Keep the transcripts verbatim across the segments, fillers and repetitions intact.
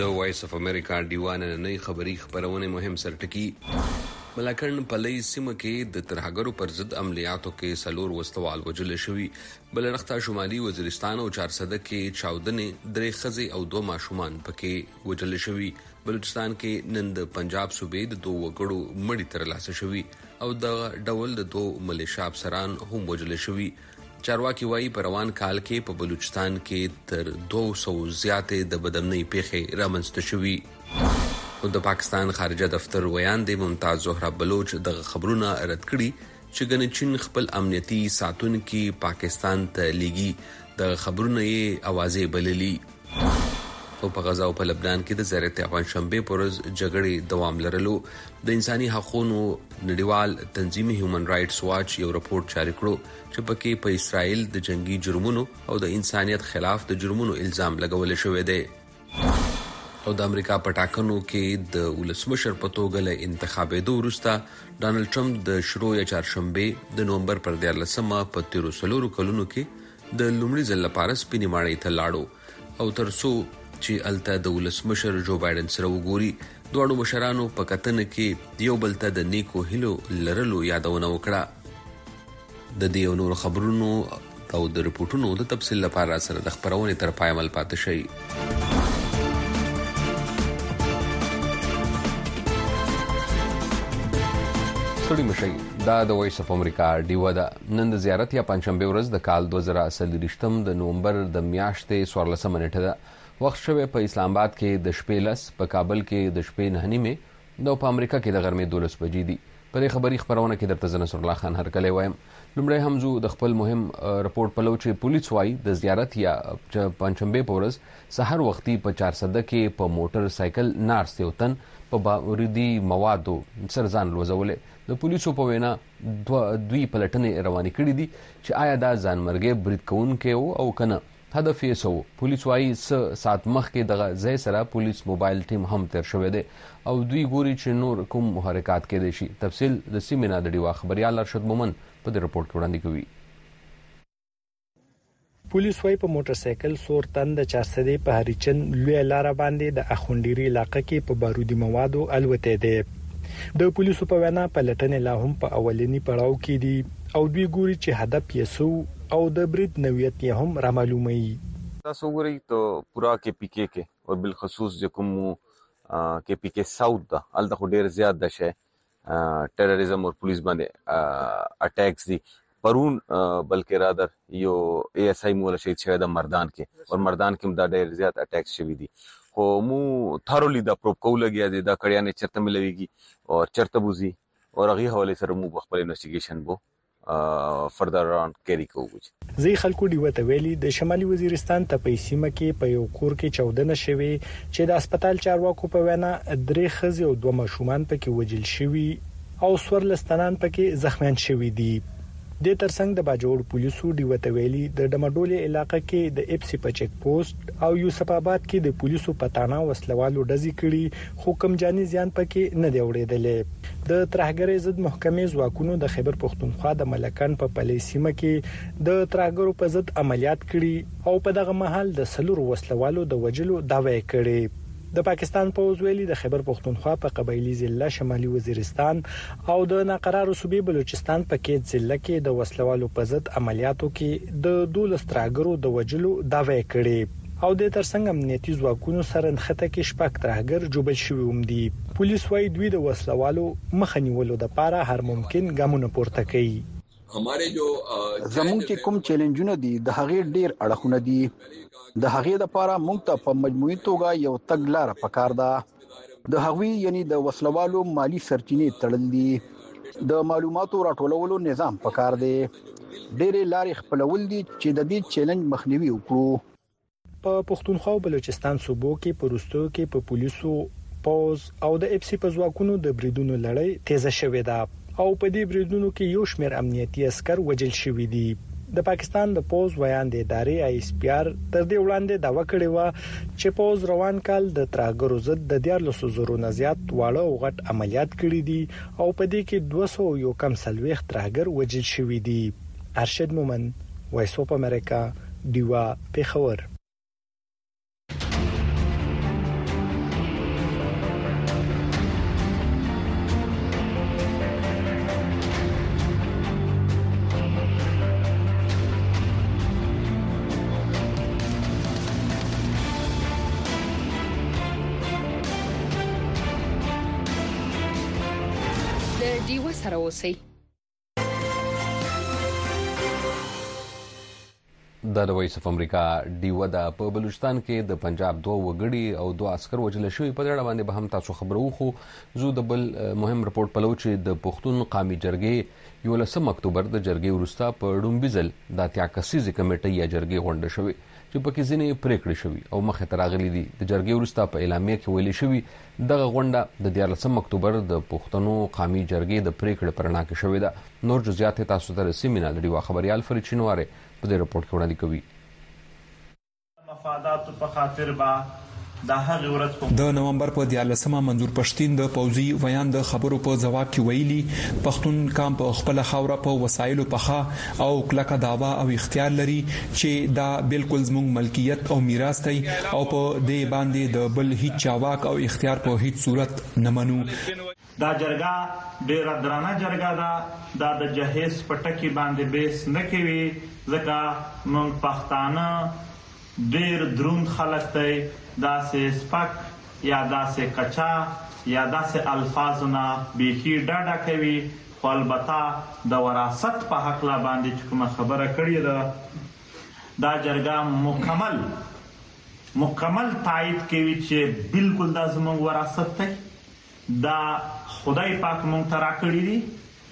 د وایس اف امریکا دیوان نه خبری خبرونه مهم سرټکی ملاکنډ پلي سیمه کې د ترهګرو پر ضد عملیاتو کې سلور وسوال وجل شوی بلرخته شمالي وزیرستان او چارسده کې چاودنې درې خزي او دوه ماشومان پکې وجل شوی بلوچستان کې نن د پنجاب صوبې د دوه وګړو مړی تر لاسه شوی او د ډول د دوه ملیشیا افسران هم وجل شوی چارواکي وایي په روان کال کې په بلوچستان کې تر دوه سوه زیاتې د بدامنۍ پیښې رامنځته شوي او د پاکستان خارجه دفتر ویان دی ممتاز زهرا بلوچ د خبرونه رد کړي چې ګنې چین خپل امنیتي ساتونکي پاکستان ته لیږي د خبرونه یې اوازې بللي او په غزا او په لبنان کې د زیارت افغان شنبه پرز جګړې دوام لرلو د انساني حقوقو نړیوال تنظیم هیومن رائټس واچ یو راپورټ جاری کړو چې پکې په اسرائیل د جنگي جرمونو او د انسانیت خلاف د جرمونو الزام لګول شوی دی او د امریکا په ټاکنو کې د ولسمشر په توګه له انتخابېدو وروسته ډانلډ ټرمپ د شروع یا چهارشنبه د نومبر پر دیارلسمه په تیرو څلورو کلونو کې د لومړي ځل لپاره سپینې ماڼۍ ته لاړو او ترڅو چې الته د ولسمشر جو بایدن سره وګوري دوه مشرانو په کتنه کې یو بل ته د نیکو هیلو لرلو یادونه وکړه د دې نور خبرونو او د رپورټونو د تفصیل لپاره سره د خبرونه تر پای عمل پاتې شي ستړي مشي دا د وایس اف امریکا دیو دا نن د زیارت یا پنځشنبه ورځ د کال دوه زره څلوېښتم د نومبر د میاشتې څوارلسمه نیټه ده وخت شوه په اسلام آباد کې د شپې لس په کابل کې د شپې نه نیمه نو په امریکا کې د غرمې دولس بجې دي په دې خبري خبرونه کې درته نصر الله خان هرکلی وایم لومړی همزو د خپل مهم رپورت په لور چې پولیس وايي د زیارت یا پنځشنبه په ورځ سحر وختي په چارسده کې په موټر سایکل نارس یو تن په باوردی موادو سرزان لوزولې د پولیسو په وینا دوی پلټنې روانې کړې دي چې آیا دا ځانمرګي برید کوونکې او کنه هدف یې سو پولیس وايي س سات مخ کې دغه ځای سره پولیس موبایل ټیم هم تر شوې ده او دوی ګوري چې نور کوم محرکات کې دي شي تفصیل د سیمینار د ډیوا خبريال ارشد مومن په دې رپورت کې وړاندې کوي پولیس وايي په موټر سایکل سور تند چارسدې په هریچن لوی لار باندې د اخونديري علاقې کې په بارودي موادو الوتې ده د پولیسو په وینا پلټنې لا هم په اولنی پړاو کې دي او دوی ګوري چې هدف یې سو او د برید نوعیت یې هم را معلومي تاسو ګورئ ته پورا کې پی کې کې او بالخصوص چې کوم کې پی کې ساوث دا الته ډیر زیات ده شه ټیرریزم او پولیس باندې اٹیکس دي پرون بلکې رادر یو ای ایس آی مولا شهید شوی د مردان کې او مردان کې دا ډیر زیات اٹیکس شوی دي خو مو ثرولی دا پروب کو لګیا دي دا کړیا نه چرته ملويږي او چرته بوزي او هغه حواله سره مو خپل انویسټیګیشن بو فردر ران کېری کوو زی خلکو دی وته ویلي د شمالي وزیرستان ته په سیمه کې په یو کور کې چودنه شوی چې د هسپتال چارواکو په وینا درې خزي او دوه ماشومان پکې وجل شوی او سورلستانان پکې زخمیان شوی دي د ترڅنګ د باجوړ پولیسو دی وته ویلي د ډمډولې علاقې کې د اف سی په چیک پوسټ او یوسف آباد کې د پولیسو پټانا وسلوالو ډزې کړي حکم جاني زیان پکې نه دی وړېدلې د ترهګرۍ ضد محکمې ځواکونو د خیبر پښتونخوا د ملکان په پلي سیمه کې د ترهګرو په ضد عملیات کړي او په دغه محل د سلور وسلوالو د وجلو داوی کړي د پاکستان پوز ویلي د خیبر پښتونخوا په قبایلی ضلع شمالي وزیرستان او د ناقرار صوبې بلوچستان په کې ضلع کې د وسلوالو په ضد عملیاتو کې د دولس ترهګرو د وجلو داوی کړي او د ترڅنګ امنیتي ځواکونو سره نښته کې شپږ ترهګر جوړ شوي هم دي پولیس وايي دوی د وسلوالو مخنیولو لپاره هر ممکن ګامونه پورته کوي زموږ چې کوم چیلنجونه دي د هغې ډیر اړخونه دي د هغې لپاره موږ ته په مجموعي توګه یو تګلار پکار ده د هغوی یعنی د وسلوالو مالی سرچینې تړل دي د معلوماتو راټولولو نظام پکار دی ډېرې لارې خپلول دي چې د دې چیلنج مخنیوي وکړو په پښتونخوا او بلوچستان صوبو کې پروستو کې په پولیسو پوز او د اف سی په ځواکونو د بریدونو لړۍ تیزه شوې ده او په دې بریدونو کې یو شمېر امنیتي عسكر وجل شوي دي د پاکستان د پوز ویان د ادارې آی اس پی آر تر دې وړاندې داوا کړې و چې پوز روان کال د ترهګرو ضد د دیارلسو زرو نه زیات واړه او غټ عملیات کړي دي او په دې کې دوه سوه یو کم سلويخ ترهګر وجل شوي دي ارشد مومن وایس اف امریکا دیوا پیښور د ډیوه سره اوسئ. د وایس اف امریکا ډیوه د په بلوچستان کې د پنجاب دوه وګړي او دوه عسكر وژل شوي. په دې اړه باندې به هم تاسو خبرو خو زو د بل مهم رپورت پلو چې د پښتون قومي جرګې یولسم اکتوبر د جرګې وروسته په ډومبیزل د اتیا کسیزې کمیټې یا جرګې غونډه شوې چې پکې ځینې پریکړې شوي او مخه ته راغلي دي. د جرګې وروسته په اعلامیه کې ویلي شوي دغه غونډه د دیارلسم اکتوبر د پښتنو قومي جرګې د پریکړې پر رڼا کې شوې ده. نور جزئیات تاسو ته رسیدل د ډیوه خبريال فرید شینواره په دې رپورت کې وړاندې کوي. مفادات په خاطر با د هغه ورځ د نومبر په دیارلسمه منظور پښتين د پوزي ویان د خبرو په جواب کې ویلي پښتون کام په خپل خوره په وسایلو پخا او کلکه داوا او اختیار لري چې دا بالکل زموږ ملکیت او میراث دی او په دې باندې د بل هیڅ چاواک او اختیار په هیڅ صورت نه منو. دا جرګه ډیره درانه جرګه ده. دا د جهیز پټکی باندې بیس نه کوي ځکه موږ پښتانه ډیر دروند خلک دی. دا سه سپک یا دا سه کچا یا دا سه الفاظونه بيخي ډاډه کوي. خو البته د وراثت په حق لا باندې چې کوم خبره کړې ده دا جرګه مکمل مکمل تایید کوي چې بالکل دا زموږ وراثت دی. دا خدای پاک مونږ ته راکړی دی.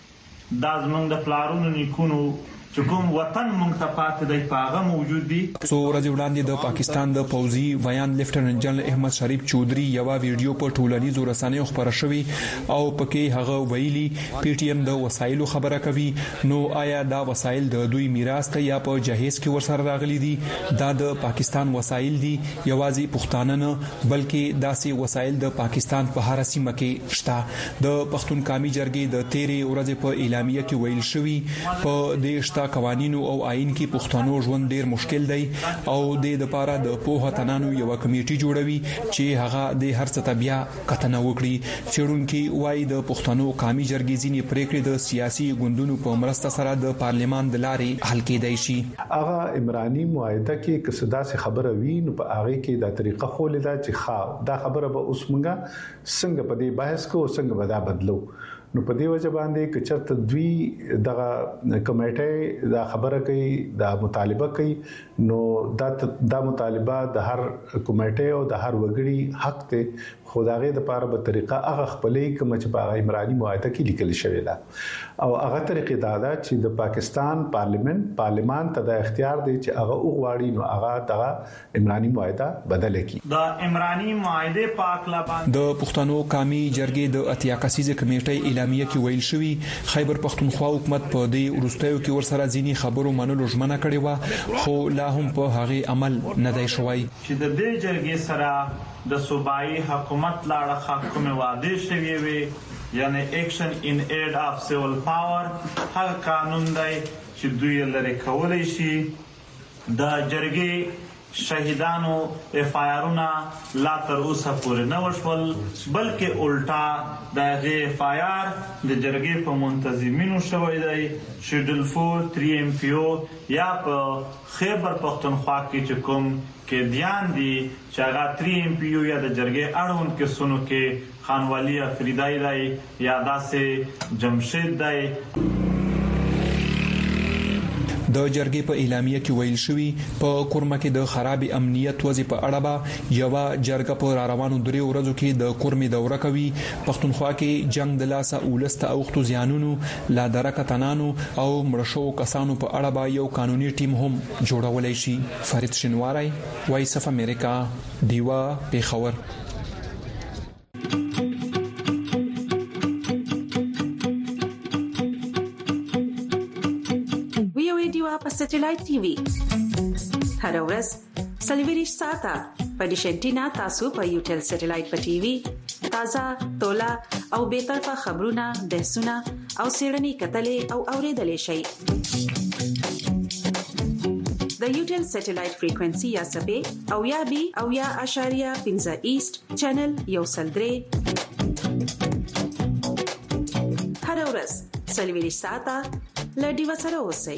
دا زموږ د پلارونو نیکونو چې کوم وطن مونږ ته پاتې دی پاغه موجود دي. څو ورځې وړاندې د پاکستان د پوزي ویان لیفټننټ جنرال احمد شریف چودري یو ویډیو په ټولنیزو رسنیو خبره شوې او پکې هغه ویلي پی ټی ایم د وسایلو خبره کوي. نو آیا دا وسایل د دوی میراث ته یا په جهیز کې ورسره راغلي دي؟ دا د پاکستان وسایل دي یوازې پښتانه نه بلکې داسې وسایل د پاکستان په هر سیمه کې شته. د پښتون قومي جرګې د تیرې ورځې په اعلامیه کې ویل شوی په دې قوانینو او آئین کې پښتنو ژوند ډیر مشکل دی او د لپاره د پوهه تنانو یو کمیټي جوړوي چې هغه د هر څه بیا کتنه وکړي. چېرونکي وایي د پښتنو قومي جرګې ځینې پریکړې د سیاسي ګوندونو په مرسته سره د پارلیمان د لارې حل کېدای شي. هغه عمراني معاهده کې کسدا څه خبره وی نو په هغه کې د طریقه خولې دا چې خا دا خبره به اوس مونږه څنګه په دې بحث کو څنګه به دا بدلو. نو په دې وجه باندې چې چرته دوی دغه کمیټه دا خبره کوي دا مطالبه کوي نو دا دا مطالبه د هر کمیټه او د هر وګړي حق ته خدایغه د لپاره به طریقه هغه خپلې کوم چې په عمراني معاهده کې لیکل شوی دا او هغه طریقې دا ده چې د پاکستان پارلیمنت پارلیمان ته د اختیار دی چې هغه وغواړي نو هغه دغه عمراني معاهده بدل کړي. د عمراني معاهده په اړه باندې د پښتنو قومي جرګې د اتیا کسیزه کمیټې اعلامیه کې ویل شوی خیبر پختونخوا حکومت په دې ورستیو کې ورسره ځینی خبرو منلو ژمنه کړې و خو لا هم په هغه عمل نه دی شوی. چې د دې جرګې سره د صوبایي حکومت لاړه حکومت وعده شوی وي یعنی ایکشن ان ایډ اف سیول پاور هغه قانون دی چې دوی لري کولای شي. د جرګې شهیدانو اف آی آرونه لا تر اوسه پورې نه وشول بلکې الټا د اف آی آر د جرګې په منتظمینو شوی دی. شیډول فور تھری ایم پی او یا په خیبر پختونخوا کې چې کوم کې دیان دي چې هغه تھری ایم پی او یا د جرګې اړوند کې سونو کې خانوالی افریدای دی یا داسې جمشید دی. د جرګې په اعلامیه کې ویل شوی په کورمه کې د خراب امنیت وضع په اړه به یو جرګه په را روانو درې ورځو کې د کورمې دوره کوي. پښتونخوا کې جنگ د لاسه اولسته اوختو زیانونو لا درکه تنانو او مرشو کسانو په اړه به یو قانوني ټیم هم جوړولای شي. فرید شینواری وایس اف امریکا دیوا پیښور. په سټلایټ ټي وي هر ورځ سلیویریش ساته په ډیشنټینا تاسو په یوټل سټلایټ په ټي وي تازه تولا او به طرفه خبرونه بحثونه او سیړنی کتلې او اوریدلې شي. د یوټل سټلایټ فریکوئنسي یا سبې او یا بي او یا اشاریه پنځه ایست چینل یو سلدري هر ورځ سلیویریش ساته لډي وسره اوسئ.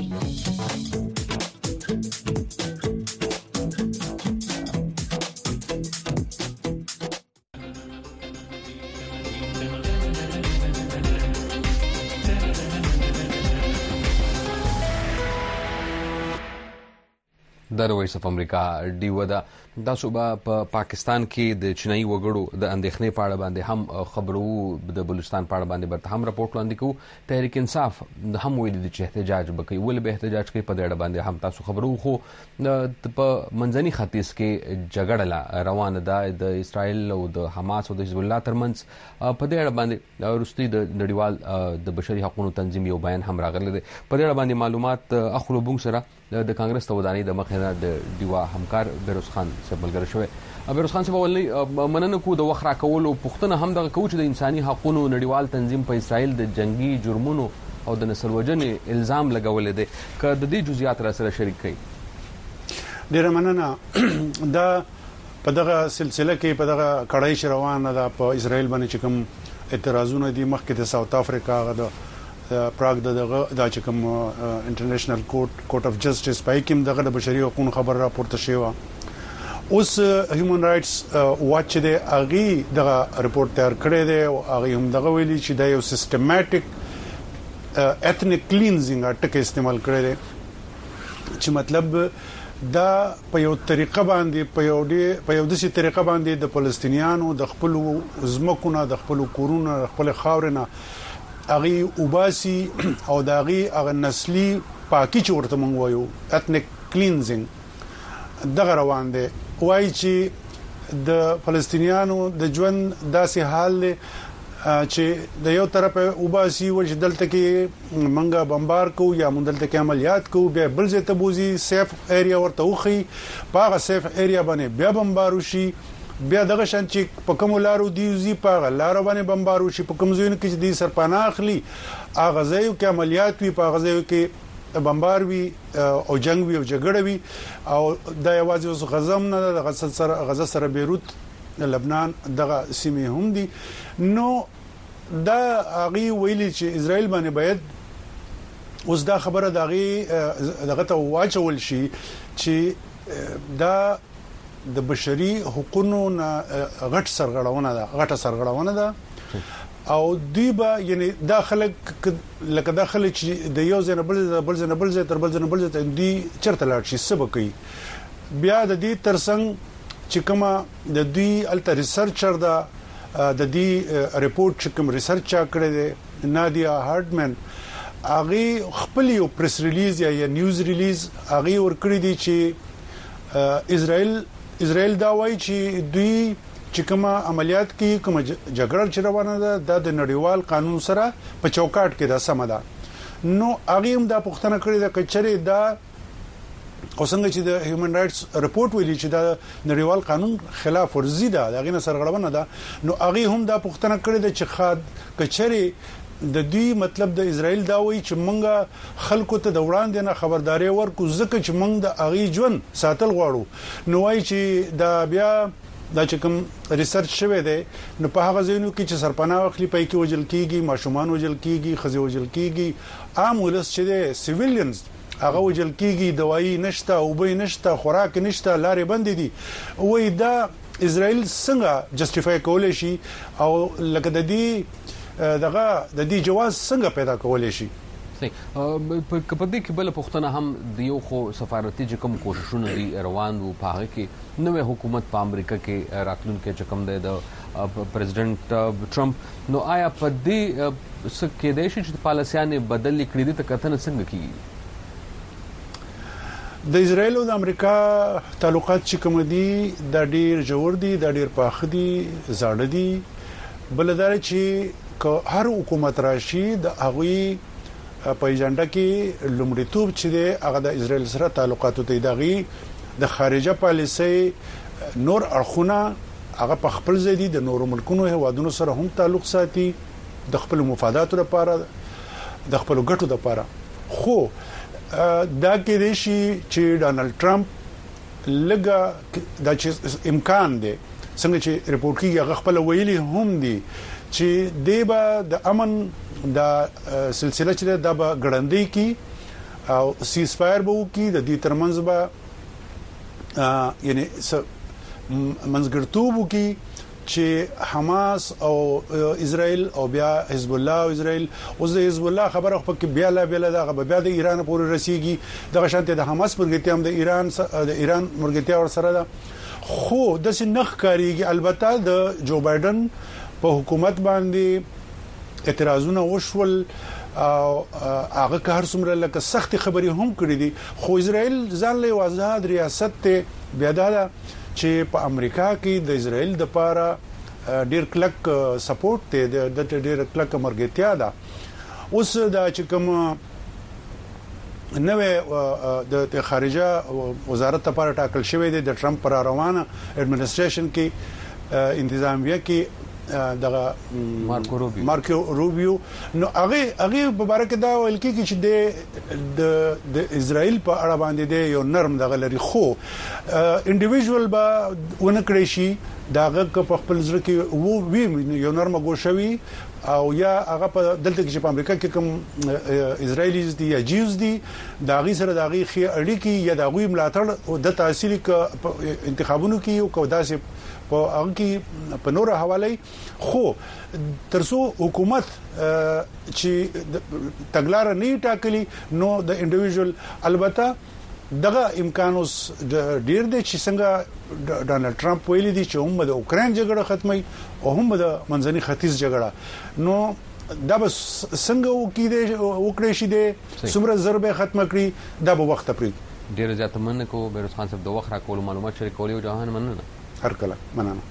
د وایس اف امریکا ډیو دا د صوبه په پاکستان کې د چینایي وګړو د اندېښنې په اړه باندې هم خبرو د بلوچستان په اړه باندې برته هم راپورټ وړاندې کوو. تحریک انصاف هم ویلي دي چې احتجاج به کوي. ولې به احتجاج کوي په دې اړه باندې هم تاسو خبرو. خو په منځني ختیځ کې جګړه روانه ده د اسرائیل او د حماس او د حزب الله ترمنځ. په دې اړه باندې وروستي د نړیوال د بشري حقوقو تنظیم یو بیان هم راغلی دی. په دې اړه باندې معلومات اخلو بونګ سره د کانګرس ته ودانۍ د مخې نه د ډیوا همکار بیروز خان صاحب ملګری شوی. بیروز خان صاحب ولني مننه کو د وخت راکولو پوښتنه هم دغه کوي چې د انساني حقوقو نړیوال تنظیم په اسرائیل د جنگي جرمونو او د نسل وژنې الزام لګولې دی. که د دې جزئیات را سره شریک کړي. ډیره مننه. دا په دغه سلسله کې په دغه کړای روانه ده په اسرائیل باندې چې کوم اعتراضونه دي مخکې د ساوث افریقا غو پراګ دغه د چې کوم انټرنیشنل کورټ کورټ اف جسټس پای کې دغه د بشري حقوقو خبر راپورته شوی. اوس هیومن رائټس واچ دی اغي دغه ریپورت تیار کړی دی او اغي هم دغه ویلي چې دا یو سیستماتیک ایتنیک کلینزینګ اټک استعمال کړی دی چې مطلب دا په یو طریقه باندې په یو دی په یو دسي طریقه باندې د فلسطینیانو د خپل زمکونه د خپل کورونه د خپل خاورونه اغي وباسي او داغي اغه نسلي پاکي چورته مونږ وایو ایتنیک کلینزینګ دغه روان دي. وایي چې د فلسطینیانو د ژوند داسې حال دی چې د یو طرف وباسي ول چې دلته کې منګه بمبار کو یا مونږ دلته کې عملیات کو بیا بل ځای ته بوزي سیف ایریا ورته وخی پاغه سیف ایریا باندې بیا بمبار وشي بیا دغه شان چې په کوم لارو دیوزي په لارو باندې بمبار وشي په کوم ځای کې د سرپناه اخلي اغه ځای کې عملیات وي په غزا کې بمبار وي او جنگ وي او جګړه وي او دا یوازې اوس غزم نه د غزا سره غزا سره بیروت لبنان دغه سیمه هم دي. نو دا اغي ویلي چې اسرائیل باندې باید اوس دا خبره دغه دغه ته واچول شي چې دا د بشري حقوقو غټ سرغړونه ده غټه سرغړونه ده او دی با یعنی داخله لکه داخله چې د یو ځنه بل بل ځنه بل ځای تر بل ځنه بل ځای دی چرته لاړ شي سبق کوي. بیا د دې ترڅنګ چې کومه د دې الټر ریسرچر دا د دې ریپورت چې کوم ریسرچ کړی دی نادیا هارډمن هغه خپل یو پریس ریلیز یا نیوز ریلیز هغه ورکړی دی چې اسرائیل اسرائیل دا وایي چې دوی چې کوم عملیات کې کوم جګړه چې روانه ده د نړیوال قانون سره په چوکاټ کې دا سم ده. نو هغه هم دا پوښتنه کړې ده چې چېرې دا او څنګه چې د هیومن رائټس ریپورت ویلي چې دا نړیوال قانون خلاف ورزي ده دا غینه سرغړونه ده. نو هغه هم دا پوښتنه کړې ده چې خاد کچري د دې مطلب د اسرائیل دا وایي چې مونږه خلکو ته د وړاندې نه خبرداري ورکو ځکه چې مونږ د اغي ژوند ساتل غواړو. نو وایي چې دا بیا دا چې کوم ریسرچ شوه دی نو په هغه ځینو کې چې سرپناه اخلي پای کې وجل کیږي ماشومان وجل کیږي خزي وجل کیږي عام ولس چې دی سیویلینز هغه وجل کیږي دوايي نشته او به نشته خوراک نشته لارې بند دي. وای دا اسرائیل څنګه جسټیفای کولای شي او لکه د دې دغه د دې جواز څنګه پیدا کولای شي. په دې کې بل پښتنه هم د یو خو سفارتي چې کوم کوششونه دي روان وو په هغه کې نوې حکومت په امریکا کې راتلونکي چې کوم دی د پریزیدنت ټرمپ. نو آیا په دې څه کې د شي چې پالیسیانه بدل کړې دي ته کتنه څنګه کیږي؟ د اسرائیل او د امریکا تعلقات چې کوم دي دا ډیر جوړ دي دا ډیر پاخه دي زاړه دي. بلدار چې هر حکومت راشي د هغوی په ایجنډا کې لومړیتوب چې دی هغه د اسرائیل سره تعلقات ته دغه د خارجه پالیسي نور اړخونه هغه په خپل ځای دي د نورو ملکونو هوادونو سره هم تعلق ساتي د خپل مفاداتو لپاره د خپل ګټو لپاره. خو دا کې دی چې ډانلډ ټرمپ لګه د امکان دی څنګه چې ریپورت کې هغه خپل ویلي هم دي چې دیبا د امن دا سلسله چې دا به ګړندې کی او سیز فایر به وکي د دې ترمنځ به یعنی منځګړتوب وکي چې حماس او اسرائیل او بیا حزب الله او اسرائیل اوس د حزب الله خبره خو کې بیا لا بیا د بیا د ایران پورې رسیږي د شانته د حماس مرګتیا هم د ایران د ایران مرګتیا ور سره ده خو د سنخ کاریږي. البته د جو بایدن په حکومت باندې اعتراضونه وشول او هغه کار څومره لکه سخت خبري هم کړې دي خو اسرائیل ځان له آزاد ریاست ته بیا دا چې په امریکا کې د اسرائیل د لپاره ډیر کلک سپورټ ته د ډیر کلک مرګتیا ده. اوس دا چې کوم نوې د خارجه وزارت لپاره ټاکل شوی دی د ټرمپ پر روانه اډمنسټریشن کې انتظامیه کې دغه مارکو روبیو مارکو روبیو نو هغه هغه په اړه کې دا ویل کېږي چې د د اسرائیل په اړه باندې دی یو نرم دغه لري خو انډیویډوال به ونکړي شي داغه په خپل ځل کې وو وی یو نرم غوښوي او یا هغه په دلته کې په امریکا کې کوم اسرائیلیز دي یا جیوز دي دا غي سره دا غي خي اړیکی یا دا غوي ملاتړ او د تحصیل ک انتخابونو کې یو کو داسې په هغه کې په نور حواله خو ترڅو حکومت چې تګلار نه ټاکلي نو د انډیویډوال البته دغه امکان اوس ډیر دی چې څنګه ډانلډ ټرمپ ویلي دي چې هم د اوکرين جګړه ختمي او هم د منځني ختیځ جګړه نو دا به څنګه وکړي وکړي شي د څومره ضربه ختم کړي دا به وخت پرې ډیر زیات مننه کو بیروز خان صاحب د وخت را کول معلومات شریکول او جهان مننه هر کله مننه.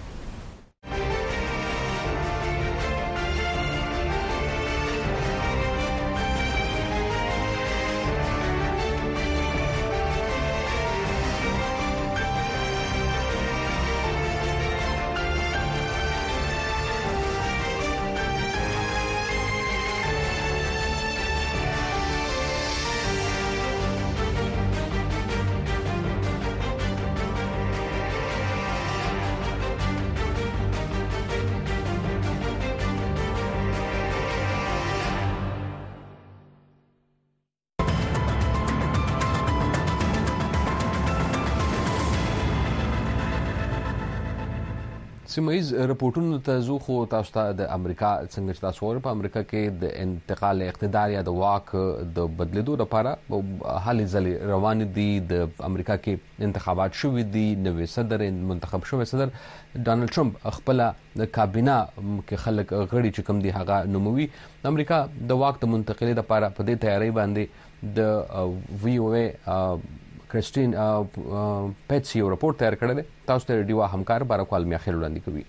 سیمایز رپورټونو ته زو خو تاسو ته د امریکا څنګه چې تاسو ور په امریکا کې د انتقال اقتدار یا د واک د بدلیدو لپاره حالي ځلې روان دي. د امریکا کې انتخابات شوې دي، نوې صدر منتخب شوی صدر ډانلډ ټرمپ خپل د کابینه کې خلک غړي چې کوم دي هغه نوموي. امریکا د واک د منتقلۍ لپاره په دې تیاری باندې د وی او ای کرسټین پټس یو رپورټ تیار کړی دی. تاسو ته ډیوا همکار بارکوال میاخیل وړاندې کوي.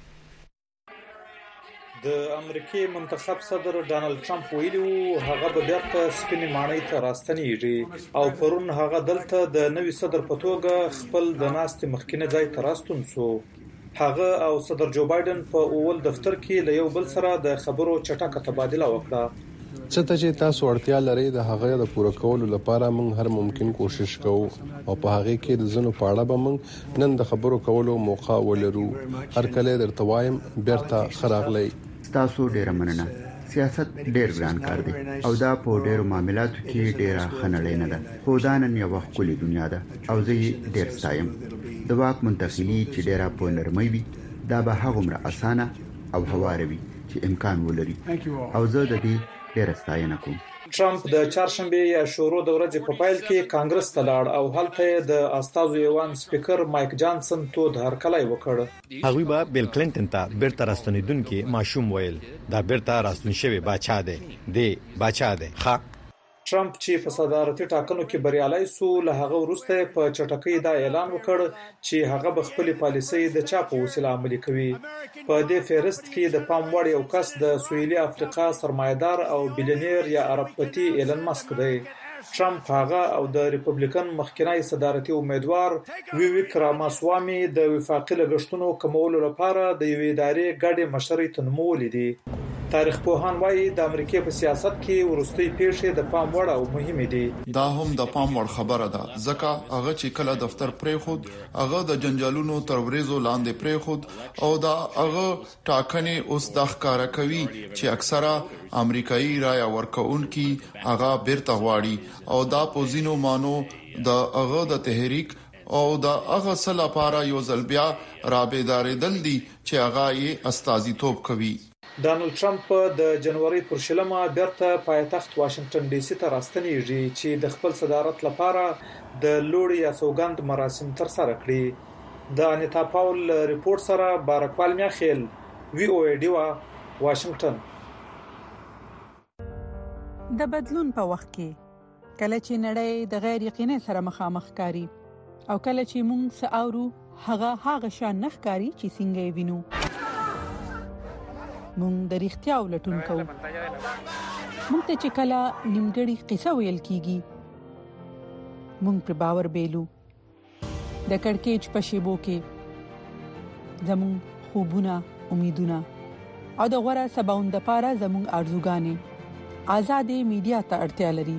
د امریکای منتخب صدر ډانلډ ټرمپ ویلي وو هغه به بیرته سپینې ماڼۍ ته راستنیږي او پرون هغه دلته د نوي صدر په توګه خپل د ناستې مخکینه ځای ته راستون سو. هغه او صدر جو بایدن په اول دفتر کې له یو بل سره د خبرو چټکه تبادله وکړه. څه ته چې تاسو اړتیا لرئ د هغه د پوره کولو لپاره موږ هر ممکن کوشش کوو او په هغه کې د زنو پاړه به موږ نن د خبرو کولو موقع ولرو. هر کله درته وایم بیرته خراغلی. تاسو ډیر مننه. سیاست ډیر ګران کار دی او دا په ډیرو معاملاتو کې ډیره خنړې نه ده خو دا نن یو وخت کلی دنیا ده او زه ډیر ستایم. د واک منتقلي چې ډیره په نرمۍ وي دا به هغومره اسانه او هواره وي چې امکان ولري او زه د دې ډیر ستاینه کوم. ټرمپ د چهارشنبه یا شورو د ورځې په پایل کې کانګرس ته لاړ او هلته د استازو ایوان سپیکر مایک جانسن تود هرکلی وکړ. هغوی به بیل کلینټن ته بیرته راستنیدونکو ماشوم ویل دا بیرته راستون شوی باچا دی دی باچا دی. ښه ټرمپ چې په صدارتي ټاکنو کې بریالي سو له هغه وروسته په چټکۍ دا اعلان وکړ چې هغه به خپل پالیسۍ د چا په وسیله عملي کوي. په دې فهرست کې د پام وړ یو کس د سویلي افریقا سرمایدار او بلیونیر یا اربپتی ایلن ماسک دی. ټرمپ هغه او د ریپبلیکن مخکنی صدارتي امیدوار ویویک راماسوامي د وفاقي لګښتونو کمولو لپاره د یوې ادارې ګډې مشرۍ تنمولې دي. تاریخ پوهان وایي د امریکای په سیاست کې ورستۍ پیښې د پام وړ او مهمه دي. دا هم د پام وړ خبره ده ځکه هغه چې کله دفتر پرې خود هغه د جنجالونو تر ورېزو لاندې پرې خود او دا هغه ټاکنې اوس د ښکارا کوي چې اکثره امریکایي رای ورکوونکي هغه بیرته غواړي او دا پوزینو مانو د هغه د تحریک او د هغه سل لپاره یو ځل بیا رابطاردل دي چې هغه یې استازیتوب کوي. ډانلډ ټرمپ د جنوري پر شلمه بیرته پایتخت واشنگټن ډي سي ته راستنیږي چې د خپل صدارت لپاره د لوړ یا سوګند مراسم تر سره کړي. د انیتا پاول ریپورت سره بارکوال میاخیل وی او ای ډیوا واشنگټن. د بدلون په وخت کې کله چې نړۍ د غیر یقیني سره مخامخ کاری او کله چې موږ ساورو هغه هغه شان نخکاری چې څنګه وینو موږ د اړتیا ولټون کوو. موږ ته چې کله نیمګړی قصه ویل کیږي موږ پر باور بیلو. د کڑکېچ په شیبو کې زمون خوبونه امیدونه او د غوړه سباوند لپاره زمون ارزوګانې آزادې میډیا ته اړتیا لري.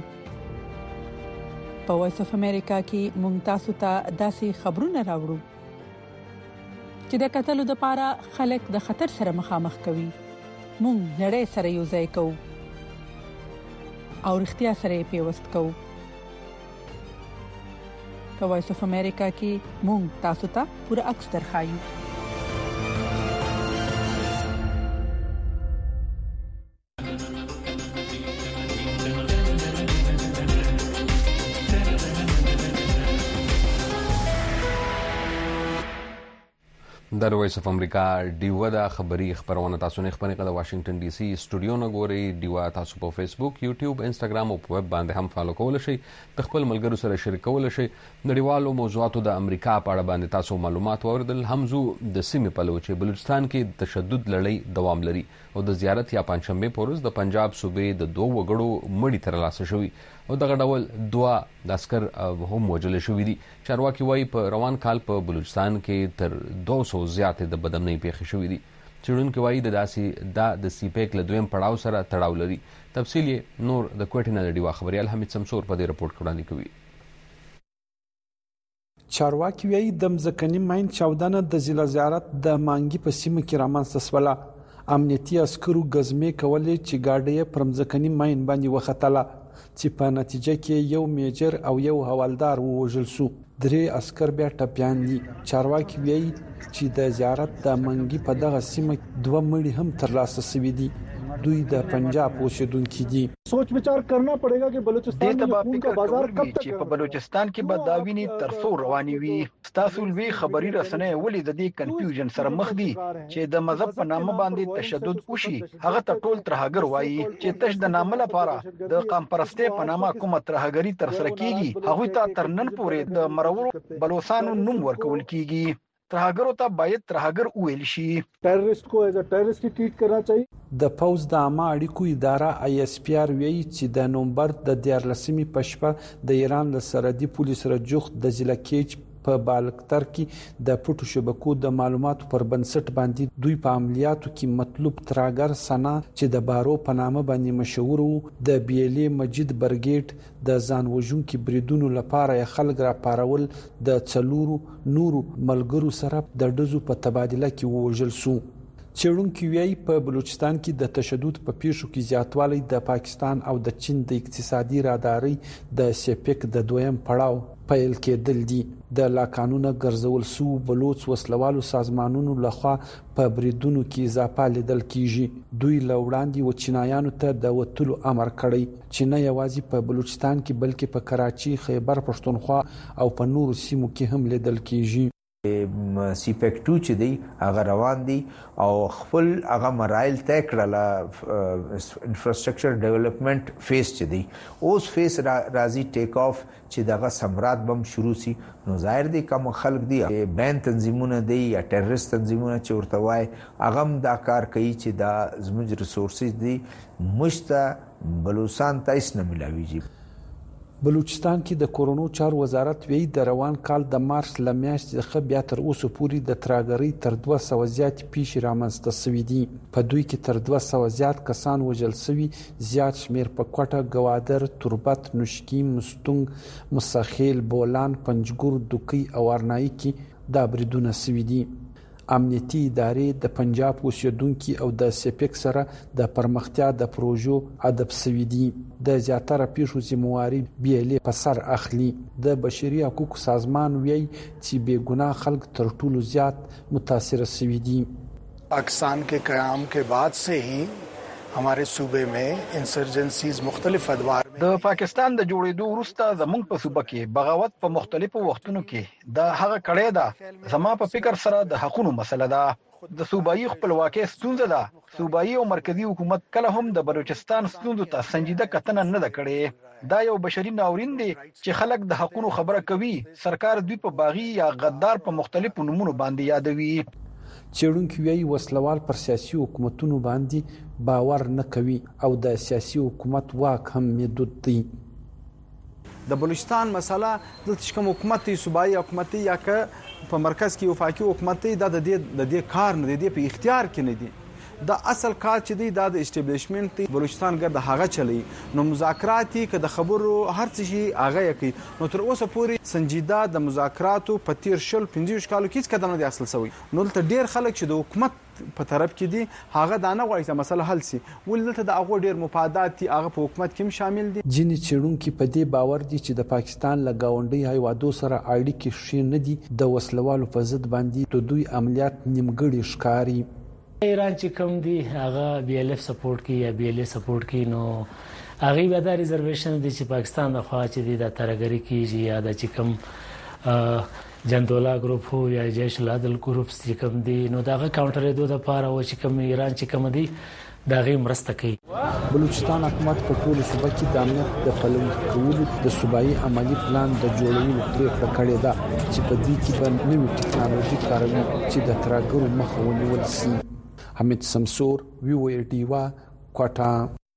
په وایس اف امریکا کې مونږ تاسو ته داسې خبرونه راوړو چې د قتلو لپاره خلک د خطر سره مخامخ کوي. مونږ نړۍ سره یو ځای کوو او اړتیا سره پیوست کوو. په وایس اف امریکا کې مونږ تاسو ته پوره عکس درخایو. د وایس اف امریکا ډیوا د خبري خبرونه تاسو نه خبرې کړه واشنگټن ډي سي سټوډیو نه ګوري. ډیوا تاسو په فیسبوک، یوټیوب، انستګرام او په ویب باندې هم فالو کول شئ. د خپل ملګرو سره شریکول شئ. نړیوالو موضوعاتو د امریکا په اړه باندې تاسو معلومات اوریدل. همزو د سیمې په لور چې بلوچستان کې تشدد لړۍ دوام لري او د زیارت یا پنځشنبه پورز د پنجاب صوبې د دوه وګړو مړی تر لاسه شوی او دغه ډول دوا د عسكر هم وجل شوې دي. چارواکي وايي په روان کال په بلوچستان کې تر دوه سوه زیات د بدامنۍ پیښې شوې دي. چېرونکو وايي د داسې د د سیپیک له دویم پړاو سره تړاو لري. تفصیل یې نور د کوټې نه ډیوا خبريال حمید سمسور په دې رپورت وړاندې کوي. چارواکي وايي د مځکني ماین چاودنه د ضلع زیارت د مانګي په سیمه کې رامنځته شوله. امنیتي عسکرو غزمې کولې چې ګاډي پر مځکني ماین باندې وختله چې په نتیجه کې یو میجر او یو حوالدار ووژل شو. درې عسكر بیا ټپيان دي. چارواکي وایي چې د زیارت د منګي په دغه سیمه دوه مړي هم ترلاسه شوي دي. دوی د پنجاب اوسیدونکو دي. سوچ विचार करना पड़ेगा कि बलूचिस्तान में खून का बाजार कब तक چې په بلوچستان کې به داویني تر څو رواني وي. تاسو لوي خبري رسنۍ ولې د دې کنفیوژن سره مخ دي چې د مذهب په نامه باندې تشدد وشي. هغه ته ټول ترهګر وایي چې تش د نامه لپاره د قام پرسته په نامه کومه ترهګری تر سره کیږي. هغه ته تر نن پورې د مرور بلوچستانو نوم ورکول کیږي. ترهګرو ته باید ترهګر ویل شي. ټیرریست کو ایز ا ټیرریست ټریټ کرنا چاهیے. د پوز د عامه اړیکو اداره آی اس پی آر وی چې د نومبر د دیارلسمې پښپا د ایران له سرحدي پولیس سره جوخت د ضلع کېچ په بالکتر کې د پټو شبکو د معلوماتو پر بنسټ باندې دوی په عملیاتو کې مطلوب تراګر سنا چې د بارو په نامه باندې مشهور وو د بیلې مجید برګیټ د ځان وژونکو بریدونو لپاره خلک را پارول د څلورو نورو ملګرو سره د ډزو په تبادله کې وژل شو. چېرونکو ویي په بلوچستان کې د تشدد په پیښو کې زیاتوالی د پاکستان او د چین د اقتصادي راداري د سیپیک د دویم پړاو پیل کېدل دي. د لا قانونه ګرځول سو بلوچ وسلوالو سازمانونو لخوا په بریدونو کې اضافه لیدل کیږي. دوی لوړاندې و چینایانو ته د وټلو امر کړی چې نه یوازې په بلوچستان کې بلکې په کراچي، خیبر پښتونخوا او په نورو سیمو کې هم لیدل کیږي. سی پیک ټو چې دی هغه روان دي او خپل هغه مراحل طے کړل. انفراستراکچر ډیولپمنٹ فیس چې دی اوس فیس راځي ټیک اف چې دغه سمرات بم شروع سي. نو ظاهر دي کوم خلک دي بین تنظیمونه دي یا ټیرریست تنظیمونه چې ورته وای هغه دا کار کوي چې دا زموږ ریسورسز دي مشته بلوچستان ته هیڅ نه ملاويږي. بلوچستان کې د کورونو چار وزارت وی د روان کال د مارچ لمیاشتې څخه بیا تر اوسه پورې د تراګری تر دوه سوه زیات پیښې رامنځته شوې دي. په دوی کې تر دوه سوه زیات کسان وژل شوي. زیات شمیر په کوټه، ګوادر، تربت، نشکی، مستونګ، مسخیل، بولان، پنجګور، دوکۍ او ارنای کې دا بریدونه شوي دي. امنیتي ادارې د پنجاب اوسیدونکو او د سپیک سره د پرمختیا د پروژو ادب سوي دي. د زیاتره پیښو ذمہواری بیلې په سر اخلي. د بشري حقوقو سازمان وایي چې بې ګناه خلک تر ټولو زیات متاثر شوي دي. पाकिस्तान के क़याम के बाद से ही हमारे सूबे में इंसर्जेंसीज मुख्तलिफ अदवार में د پاکستان د جوړېدو وروسته زموږ په صوبه کې بغاوت په مختلفو وختونو کې د هغه کړه ده. زما په فکر سره د حقوقو مسله ده. د صوبایي خپلواکۍ ستونزه ده. صوبایي او مرکزی حکومت کله هم د بلوچستان ستونزو ته سنجیده کتنه نه ده کړې. دا یو بشري ناورین دی چې خلک د حقوقو خبره کوي، سرکار دوی په باغی یا غدار په مختلفو نمونو باندې یادوي. چېرونکو وی وسلوال پر سیاسي حکومتونو باندې باور نه کوي او د سیاسي حکومت واک هم محدود دی. د بلوچستان مسله د کوم حکومت صوبایي حکومت یا که په مرکز کې وفاقي حکومت دا د دې د دې کار نه دی، په اختیار کې نه دی. دا اصل کار چې دی دا د اسټابلیشمنت بلوچستان ګر د هغه چلی نو مذاکراتي که د خبرو هر څه شي هغه کوي. نو تر اوسه پورې سنجیده د مذاکراتو په تیر شل پنځه کالو کې قدم نه دی اصل سوی. نو ته ډیر خلک چې د حکومت په طرف کې دي هغه دا نه غواړي چې مسله حل شي، ولته د هغه ډیر مفادات دي هغه په حکومت کې شامل دي. ځینې چېرونکو په دې باور دي چې د پاکستان له گاونډي هیوادو سره اړیکې ښې نه دي. د وسلوالو په ضد باندې د دوی عملیات نیمګړي ښکاري. ایران چې کوم دی هغه بی ال اف سپورټ کوي یا بی ال اف سپورټ کوي، نو هغه به د ریزرویشن دي چې پاکستان د خوا چې دی د ترګری کیږي یا د چې کوم جندولا ګروپ هو یا جیش العدل ګروپ چې کوم دی نو دغه کاونټر دوه د پاره و چې کوم ایران چې کوم دی دغه مرسته کوي. بلوچستان حکومت په ټول صوبه کې د امنیت د پلوي کولو د صوبایي عملی پلان د جوړولو پریکړه کړې ده چې په دې کې به نوې ټکنالوژي کاروي چې د ترګرو مخه ونیول شي. حمید سمسور وی او ای ډیوا کوټا.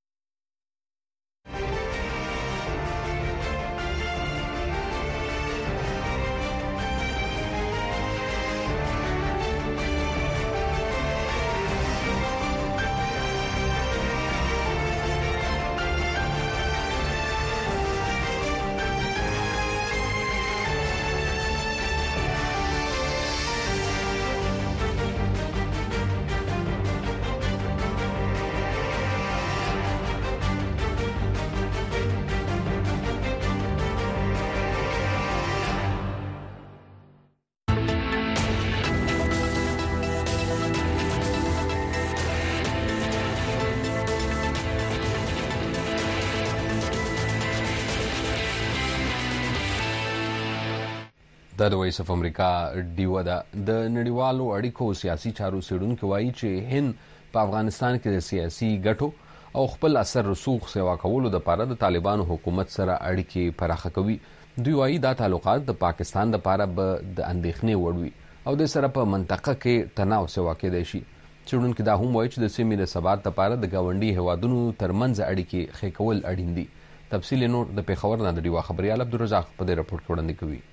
د وایس اف امریکا ډیو ده. د نړیوالو اړیکو سیاسي چارو څېړونکي وایي چې هند په افغانستان کې د سیاسي ګټو او خپل اثر رسوخ سیوا کولو لپاره د طالبانو حکومت سره اړیکې پراخه کوي. دوی وایي دا تعلقات د پاکستان لپاره به د اندېښنې وړ وي او د سره په منطقه کې تناو سیوا کېدای شي. څېړونکي دا هم وایي چې د سیمې د ثبات لپاره د ګاونډي هیوادونو ترمنځ اړیکې ښې کول اړین دي. تفصیل نور د پېښور نه د ډیوا خبريال عبدالرزاق په دې رپورټ کې وړاندې کوي.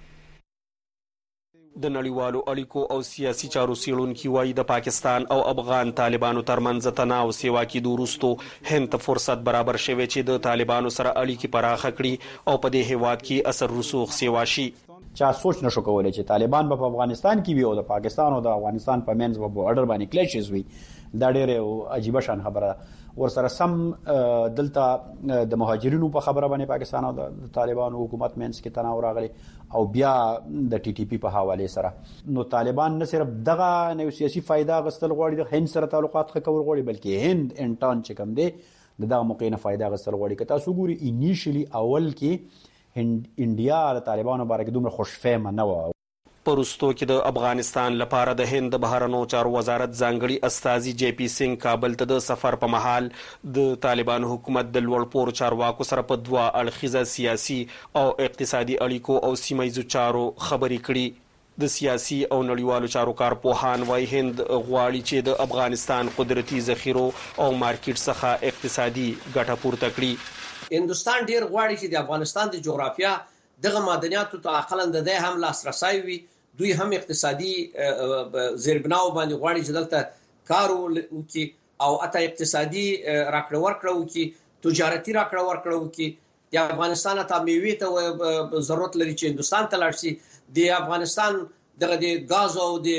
د نړیوالو اړیکو او سیاسي چارو څېړونکي وایي د پاکستان او افغان طالبانو ترمنځ تناو سیوا کېدو وروستو هند ته فرصت برابر شوی چې د طالبانو سره اړیکې پراخه کړي او په دې هیواد کې اثر رسوخ سیوا شي. چا سوچ نشو کولای چې طالبان په افغانستان کې وي او د پاکستان او د افغانستان په منځ په بورډر باندې کلیشز وي. دا ډېر عجیب شان خبره. ورسره سم دلته د مهاجرینو په خبره باندې پاکستان او د طالبانو حکومت منځ کې تناو راغلی او بیا د ټي ټي پی په حواله سره نو طالبان نه صرف دغه نو سیاسي فائدہ غستل غواړي د هند سره تعلقات ښه کول غواړي بلکې هند انټان چې کوم دی دغه موقع نه فائدہ غستل غواړي. که تاسو ګوري انیشلی اول کې هند انډیا د طالبانو باره کې دومره خوشفهمه نه و. پرستو کې د افغانستان لپاره د هند بهرنو چارو وزارت ځانګړي استازي جی پی سنگ کابل ته د سفر په مهال د طالبانو حکومت د لوړ پوړو چارواکو سره په دوه اړخیزه سیاسي او اقتصادي اړیکو او سیمه ییزو چارو خبرې کړي. د سیاسي او نړیوالو چارو کارپوهان وايي هند غواړي چې د افغانستان قدرتي ذخیرو او مارکیټ څخه اقتصادي ګټه پورته کړي. هندوستان ډیر غواړي چې د افغانستان د جغرافیه دغه معدنیاتو ته عقلن د ده هم لاسرسي وي. دوی هم اقتصادي زیربناو باندې غواړي چې دلته کار وکړي او اته اقتصادي راکړه ورکړه وکړي، تجارتي راکړه ورکړه وکړي. د افغانستان ته میوې ته ضرورت لري چې هندوستان ته لاړ شي. د افغانستان دغه د غاز او د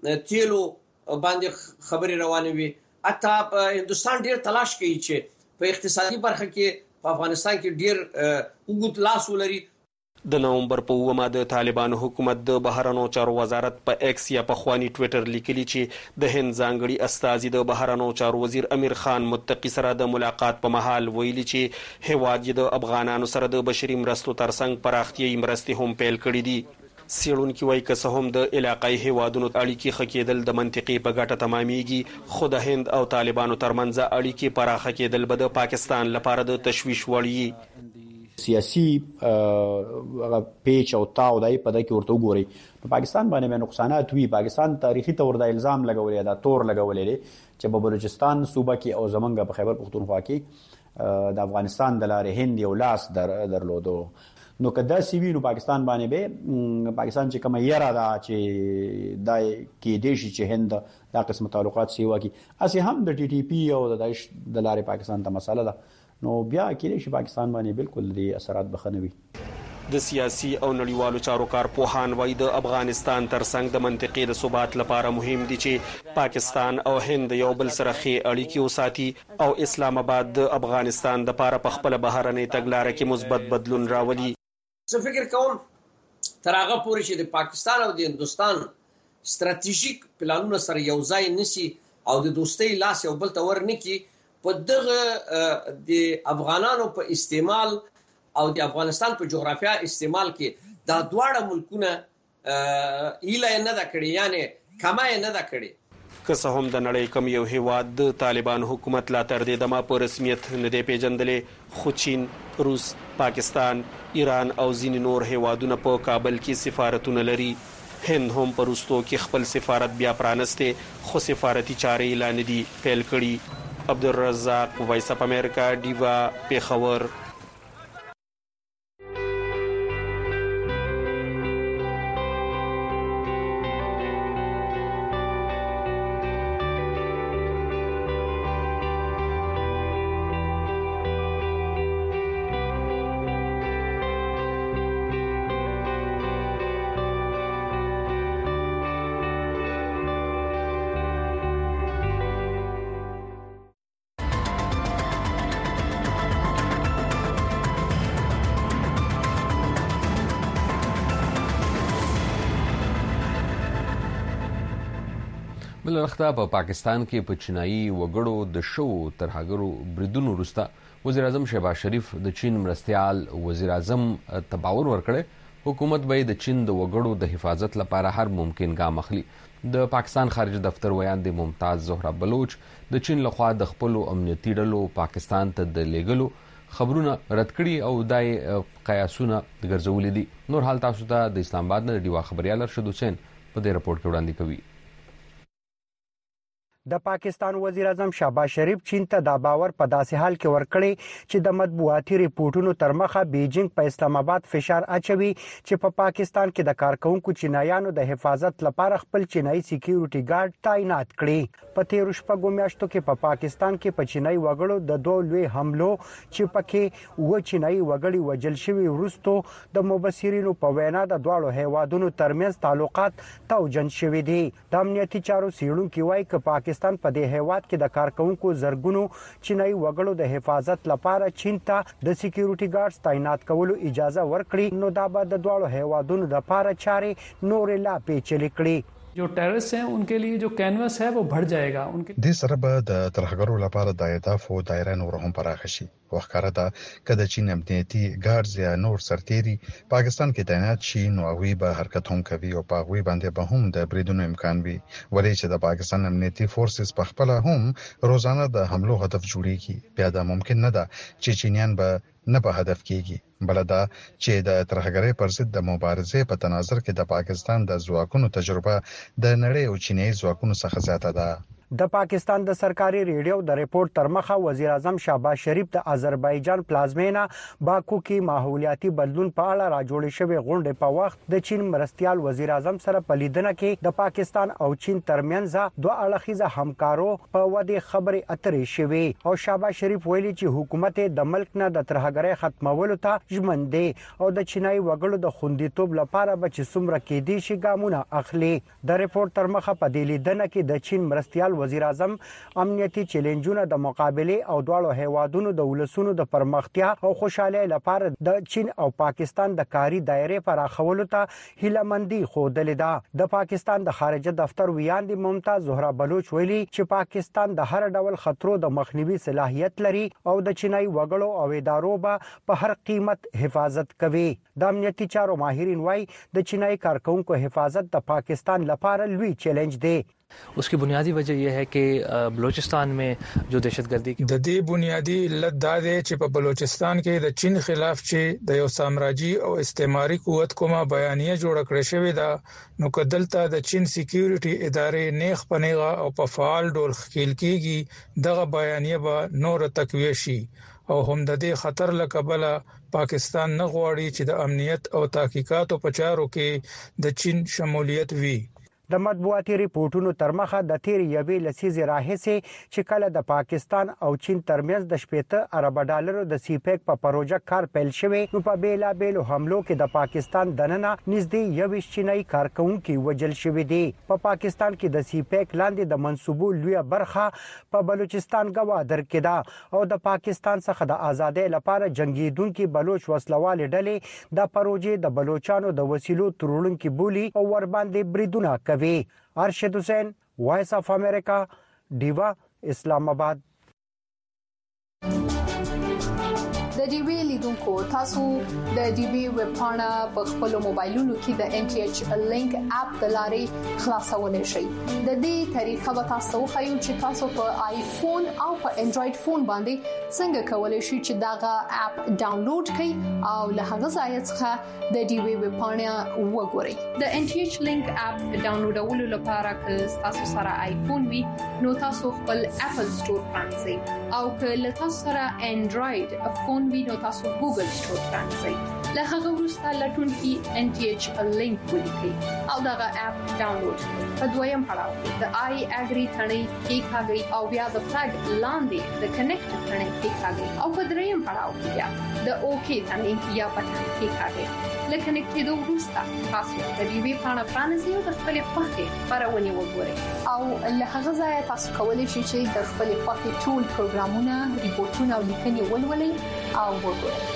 تیلو باندې خبري روانې وي. اته هندستان ډیر تلاش کوي چې په اقتصادي برخه کې په افغانستان کې ډیر وګت لاس ولري. د نومبر په اومه د طالبانو حکومت د بهرنیو چارو وزارت په ایکس یا په خواني ټوئیټر لیکلي چې د هند ځانګړي استازي د بهرنیو چارو وزیر امیر خان متقی سره د ملاقات په مهال ویلي چې هیواد د افغانانو سره د بشري مرستو ترڅنګ پراختیايي مرستې هم پیل کړې دي. سیړونکي وایي که څه هم د علاقايي هیوادونو اړیکې ښه کېدل د منطقې په ګټه تمامېږي، خو د هند او طالبانو ترمنځ اړیکې پراخه کېدل به د پاکستان لپاره د تشویش وړ وي. سیاسي پیچ او تاو دای په دغه کې ورته وګوري په پاکستان باندې نقصانات وی. پاکستان تاریخي تور د الزام لګولې دا تور لګولې چې په بلوچستان صوبه کې او زمونږ په خیبر پختونخوا کې د افغانستان د لارې هند یو لاس در درلودو. نو کدا سی وی نو پاکستان باندې به پاکستان چې کوم یاره دا چې دای کې دیشي چې هند دا قسم تعلقات سیوا کی اسی هم د ټي ټي پی او د د لارې پاکستان ته مسله ده. نو بیا کې چې پاکستان باندې بالکل دي اثرات بخنوي. د سیاسي او نړیوالو چارو کارپوهان وایي د افغانستان ترڅنګ د منطقې د ثبات لپاره مهم دي چې پاکستان او هند یو بل سره ښې اړیکې وساتي او اسلام آباد د افغانستان د لپاره په خپل بهرنۍ تګلارې کې مثبت بدلون راولي. زه فکر کوم تر هغه پورې چې د پاکستان او د هندستان ستراتیژیک پلانونه سره یو ځای نشي او د دوستۍ لاس یو بل ته ورنکي، په دغه د افغانانو په استعمال او د افغانستان په جغرافیا استعمال کې دا دواړه ملکونه ایله نه دا کړی، یعنی کمای نه دا کړی. که څه هم د نړۍ کم یو هیواد د طالبان حکومت لا تر دې دمه په رسمیت نه دی پیژندلې، خو چین، روس، پاکستان، ایران او ځینې نور هیوادونه په کابل کې سفارتونه لري. هند هم په روستو کې خپل سفارت بیا پرانسته، خو سفارتي چارې لا نه دي پیل کړي. عبدالرزاق، وایس اف امریکا، ډیوا، پیښور. بل وخته په پاکستان کې په چینایي وګړو د شو ترهګرو بریدونو وروسته وزیر اعظم شهباز شریف د چین مرستیال وزیر اعظم ته باور ورکړی حکومت به د چین د وګړو د حفاظت لپاره هر ممکن ګام اخلي. د پاکستان خارجه دفتر ویاند ممتاز زهره بلوچ د چین لخوا د خپل امنیتي ډلو پاکستان ته د لیږلو خبرونه رد کړي او دای قیاسونه ګرځولې دي. نور حال تاسو ته د اسلام آباد نه ډیوا خبريال ارشد حسین په دې رپورت کې وړاندې کوي. د پاکستان وزیر اعظم شهباز شریف چین ته دا باور په داسې حال کې ورکړی چې د مطبوعاتي ریپورتونو تر مخه بیجینګ په اسلام آباد فشار اچوي چې په پا پاکستان کې د کارکونکو چینایانو د حفاظت لپاره خپل چینایي سکیورټي ګارد تعینات کړي. په تیر شپږو میاشتو کې په پا پاکستان کې په چینایي وګړو د دوه لوی حملو چې پکې و چینایي وګړي وجل شوي وروسته د مبصرینو په وینا د دواړو هیوادونو ترمنځ تعلقات توجن شوي دي. د امنیتي چارو څېړونکي وایي چې پاکستان په دې هیواد کې د کارکونکو زرګونو چینایي وګړو د حفاظت لپاره چین ته د سکیورټي ګارډز تعینات کولو اجازه ورکړي، نو دا به د دواړو هیوادونو لپاره چارې نور لا پیچلې کړي. जो टेररिस्ट हैं उनके लिए जो कैनवस है वो बढ़ जाएगा. उनके د سره به د ترهګرو لپاره د اهدافو دایره نور هم پراخه شي. وخکاره ده که د چین امنیتي ګارډز یا نور سرتيري پاکستان کې تعینات شي نو هغوی به حرکت هم کوي او په هغوی باندې به هم د بریدونو امکان وي، ولې چې د پاکستان امنیتي فورسز په خپل هم روزانه د حملو هدف جوړیږي. بیا دا ممکن نه ده چې چینیان به نه په هدف کېږي، بل دا چې د ترهګرۍ پر ضد د مبارزې په تناظر کې د پاکستان د ځواکونو تجربه د نړۍ او چینایي ځواکونو څخه زیاته ده. د پاکستان د سرکاري ریډیو د ریپورت تر مخه وزیر اعظم شهباز شریف د آذربایجان پلازمینا باکو کې ماحولیاتي بدلون په اړه راجوړې شوې غونډې په وخت د چین مرستيال وزیر اعظم سره په لیدنه کې د پاکستان او چین ترمنځ دوه اړخیزه همکارو په وده خبرې اترې شوې او شهباز شریف ویلي چې حکومت د ملک نه د ترهګرۍ ختمولو ته ژمن دی او د چینای وګړو د خوندیتوب لپاره به چې څومره کېدي شي ګامونه اخلي. د ریپورت تر مخه په دې لیدنه کې د چین مرستيال وزیر اعظم امنیتي چیلنجونه د مقابله او دواړو هیوادونو د ولسونو د پرمختیا او خوشحالي لپاره د چین او پاکستان د کاری دایره پراخولو ته هیلمندي خوده ده. د پاکستان د خارجه دفتر ویاندې ممتاز زهرا بلوچ ویلي چې پاکستان د هر ډول خطرو د مخنیوي صلاحیت لري او د چینای وګړو او ادارو به په هر قیمت حفاظت کوي. د امنیتي چارو ماهرین وايي د چینای کارکونکو حفاظت د پاکستان لپاره لوی چیلنج دی. उसकी बुनियादी वजह यह है कि बलूचिस्तान में जो दहशतगर्दी की د دې بنیادی علت دا دی چې په بلوچستان کې د چین خلاف چې د یو سامراجي او استعماري قوت کومه بیانیه جوړ کړې شوې ده نو کدلته د چین سکیورټي ادارې نیغ پنیغه او په فعال ډول خېل کېږي دغه بیانیه به نور تقویه شي او هم د دې خطر لکبله پاکستان نه غواړي چې د امنیت او تحقیقاتو په چارو کې د چین شمولیت وي. د مطبوعاتي ریپورتونو تر مخه د تیر یوې لسیزې راهیسې چې کله د پاکستان او چین ترمنځ د شپږ ارب ډالرو د سی پیک په پروژه کار پیل شوی نو په بیلا بیلو حملو کې د پاکستان دننه نږدې یوش چینای کارکونکو وجل شوی دی. په پا پاکستان کې د سی پیک لاندې د منسوبو لوی برخه په بلوچستان گوادر کې ده او د پاکستان څخه د ازادۍ لپاره جنگیدونکو بلوچ وسلوال ډلې د پروژې د بلوچستانو د وسیلو ترورونکو بولی او ور باندې بریدونه کوي. ارشد حسین وایس اف امریکا ډیوا اسلام آباد. د ډي وی لیدونکو تاسو د ډي وی ویب پاڼه په خپل موبایلونو کې د ان ټي ایچ لینک اپ د لارې خلاصولای شئ. د دې طریقه به تاسو خو چې تاسو په آیفون او په انډراید فون باندې څنګه کولای شئ چې داغه اپ ډاونلوډ کړئ او له هغه ځای څخه د ډي وی ویب پاڼه وګورئ. د ان ټي ایچ لینک اپ ډاونلوډولو لپاره که تاسو سره آیفون وي نو تاسو خپل اپل سٹور پرانځئ او که له تاسو سره انډراید فون وي نو تاسو ګوګل سٹور پرانځئ. له هغه وروسته لټون کې ان ټي ایچ لینک ولیکئ او دغه اپ ډاونلوډ کړئ. په دویم پړاو کې د آی اګری ثنې کې کاږي او بیا د فلګ لاندې د کنیکټ ثنې کې کاږي او په دریم پړاو کې بیا د اوکی ثنې یا بټن کې کاږي. لکه کنیکټېدو وروسته تاسو د دې وی پاڼه پرانځئ او د خپل خوښې خبرونه وګورئ او له هغه ځای تاسو کولی شئ چې د خپل خوښې ټول پروګرامونه ریپورتونه او لیکنې ولولئ او وګورئ.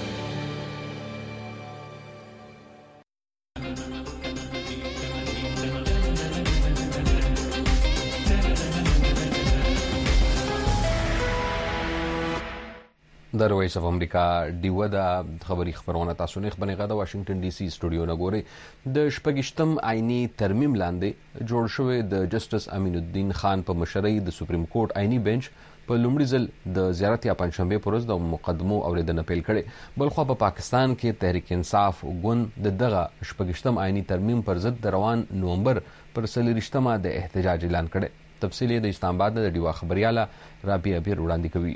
د وایس اف امریکا ډیو د خبري خبرونه تاسو نه خبرونه د واشنگټن ډي سي سټوډیو نه ګوري. د شپږشتم آئینی ترمیم لاندې جوړ شوی د جسټس امین الدین خان په مشرۍ د سپریم کورټ آئینی بنچ په لومړي ځل د زیارت یا پنځشنبه پر ورځ د مقدمو اوریدنه پیل کړي. بلخو په پاکستان کې تحریک انصاف ګوند د دغه شپږشتم آئینی ترمیم پر ضد د روان نومبر پر څلورشتمه د احتجاج اعلان کړي. تفصیل د اسلام آباد د ډیوا خبرياله رابعه بیر وړاندې کوي.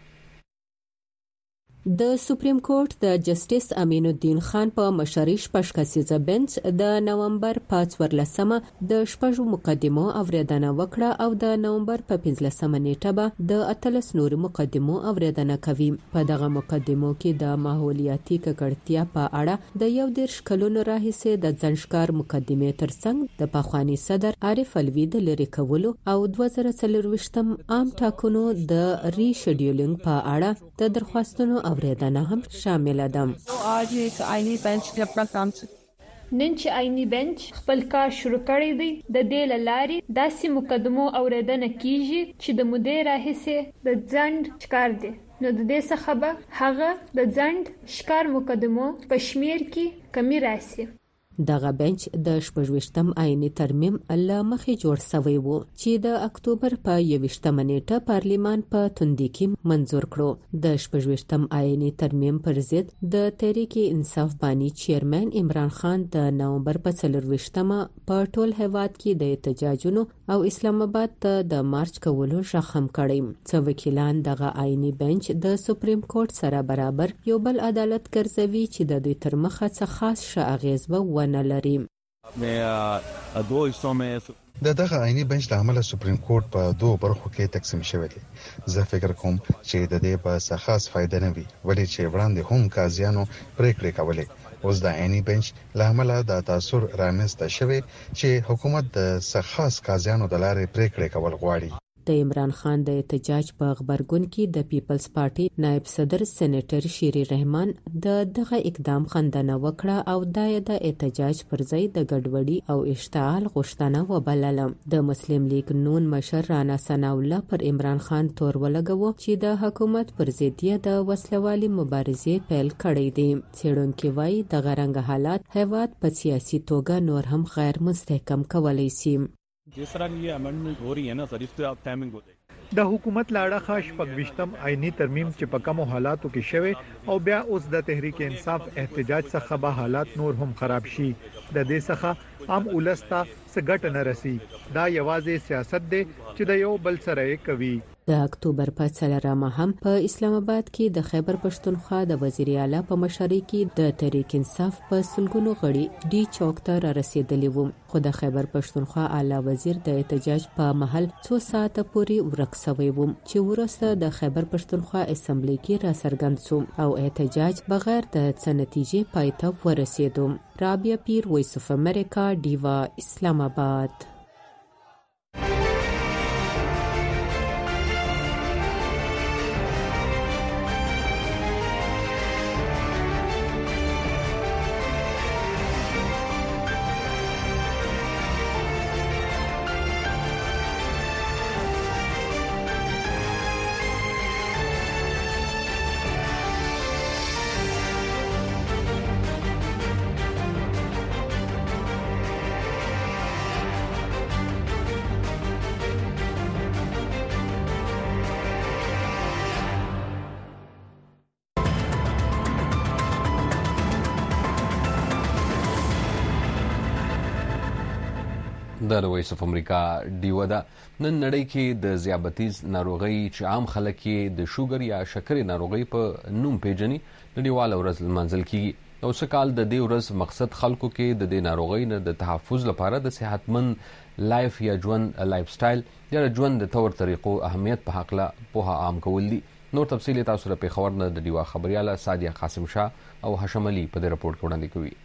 د سپریم کورټ د جسټس امین الدین خان په مشرۍ شپږ کسیزه بنچ د نومبر په څوارلسمه د شپږو مقدمو اوریدنه وکړه او د نومبر په پنځلسمه نیټه به د اتلس نور مقدمو اوریدنه کوي. په دغه مقدمو کې د ماحولیاتي ککړتیا په اړه د یو دیرش کلونو راهیسې د ځنشکار مقدمې ترڅنګ د پخوانی صدر عارف الوی د لری کولو او دوه زره څلرويشتم عام ټاکنو د ری شیډیولینګ په اړه د درخواستونو اوریدنه هم شامل ده. آج ایک آئینی بنچ خپل کام نن چې آئینی بنچ خپل کار شروع کړی دی د دې لارې داسې مقدمو اوریدنه کیږي چې د مودې راهیسې د ځند ښکار دي. نو د دې څخه به هغه د ځند ښکار مقدمو په شمیر کې کمی راسي. دغه بنچ د شپږویشتم آئینی ترمیم له مخې جوړ شوی و چې د اکتوبر په یوویشتمه نیټه پارلیمان په توندۍ کې منزور کړو. د شپږویشتم آئینی ترمیم پر ضد د تحریک انصاف بانی چیرمن عمران خان د نومبر په څلرویشتمه په ټول هیواد کې د احتجاجونو او اسلام آباد ته د مارچ کولو شخم کړی. څو وکیلان دغه آئینی بنچ د سپریم کورټ سره برابر یو بل عدالت ګرځوي چې د دوی تر مخه څه خاص ښه اغیز به ونه لري. د دغه آئینی بنچ د عمله سپریم کورټ په دوه برخو کې تقسیم شوی دی. زه فکر کوم چې د دې په څه خاص فائدہ نه وي ولې چې وړاندې هم قاضیانو پریکړې کولې. اوس د آئینی بنچ له عمله د تاثر رامنځته شوی چې حکومت د څه خاص قاضیانو د لارې پریکړې کول غواړي. د عمران خان د احتجاج په خبرګون کې د پیپلز پارټي نائب صدر سېنیټر شیری رحمان د دغه اقدام خندنه وکړه او د احتجاج پر ځای د ګډوډي او اشتعال غوښتنه وبلله. د مسلم لیگ نون مشر رانا ثناء الله پر عمران خان تور ولګو چې د حکومت پر ضد یې د وسلوالي مبارزې پیل کړې دي. څېړونکي وایي دغه رنګ حالات هیواد په سیاسي توګه نور هم غیر مستحکم کولای شي. जिस तरह ये अमेंडमेंट हो रही है ना सर, इस पे आप टाइमिंग हो जाएगी. د حکومت لاړه خاص پګوشتم آئینی ترمیم چې په کومو حالاتو کې شوه او بیا اوس د تحریک انصاف احتجاج څخه به حالات نور هم خراب شي. د دې څخه عام ولستا څه نه رسی. دا یوازې سیاست دی چې د یو بل سره کوي. د اکتوبر په څلورمه هم په اسلام آباد کې د خیبر پښتونخوا د وزیر اعلی په مشرۍ کې د تحریک انصاف په سلګونو غړي ډي چوک ته را رسیدلی وو. خو د خیبر پښتونخوا اعلی وزیر د احتجاج په محل څو ساعته پورې ورک شوی و چې ورسته د خیبر پښتونخوا اسمبلی کې را څرګند شو او احتجاج بغیر د څه نتیجې پای ته ورسېدو. رابعه پیر، وایس اف امریکا، ډیوا، اسلام آباد. د وایس اف امریکا ډیو ده. نن نړۍ کې د ذیابطیز ناروغي چې عام خلک یې د شوګر یا شکرې ناروغي په نوم پیژني نړیواله ورځ لمانځل کیږي. او څه کال د دې ورځ مقصد خلکو کې د دې ناروغي نه د تحفظ لپاره د صحتمند لایف یا ژوند لایف سټایل یا ژوند د تور طریقو اهمیت په حق له پوهه عام کول دي. نور تفصیل تاسو را په خبر نه د ډیوا خبرياله سادیه قاسم شاه او هشم علي په دې رپورت کې وړاندې کوي.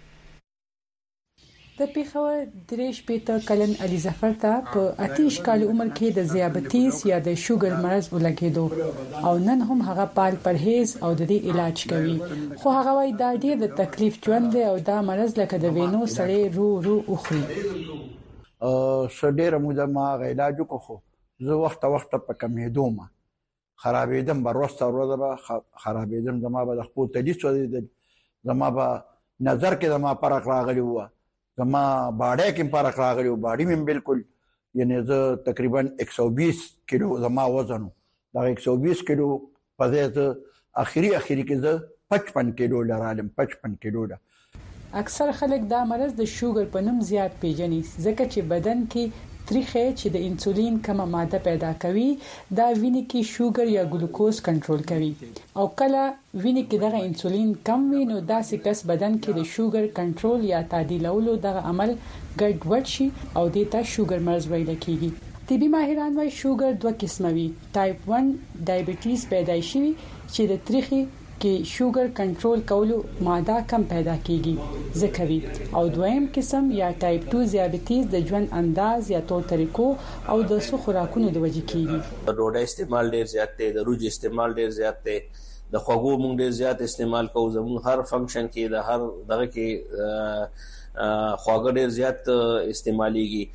د پیښور دریش پیټر کلن علي ظفر ته په اتیش کال عمر کې د ذیابطیس یا د شوګر مرض ولګېدو او نن هم هغه پال پرهیز او د دې علاج کوي. خو هغه وايي دا ډېر د تکلیف ژوند دی او دا مرض لکه د وینو سړې رو رو اخلي. ا سډېر موده ما علاج وکړو. زه وخت وخت په کمیدو ما خرابېدم، بروسته ورځ به خرابېدم، زما به د خپل تدیس ودی، زما به نظر کې زما فرق راغلی و، زما باډه کې فرق راغلی و، باډي مې بالکل یعنی زه تقریبا एक सौ बीस کیلو زما وزن، دا एक सौ बीस کیلو په دې اخري اخري کې زه पचपन کیلو لرالم، पचपन کیلو ده. اکثر خلک دا مرض د شوګر په نوم زیات پیژني ځکه چې بدن کې تریخه چې د انسولین کمه ماده پیدا کوي، دا وینې کې شوګر یا ګلوکوز کنټرول کوي او کله وینې کې دغه انسولین کم وي نو داسې کس بدن کې د شوګر کنټرول یا تعدیلولو دغه عمل ګډوډ شي او د تا شوګر مرض ویل کیږي. طبي ماهران وايي شوګر دوه قسمه وي، ټایپ ون ډایبټیز پیدایشي چې د تریخي کې شوګر کنټرول کولو ماده کم پیدا کیږي ځکوي، او دویم قسم یا ټایپ دو ذیابطیز د ژوند انداز یا تور طریقو او د سو خوراکونو د وجې کیږي. د ډوډۍ استعمال ډیر زیات دی، د روج استعمال ډیر زیات دی، د خوږو مونږ ډیر زیات استعمال کوو، زموږ هر فنکشن کې د هر دغه کې خواږه ډیر زیات استعماليږي.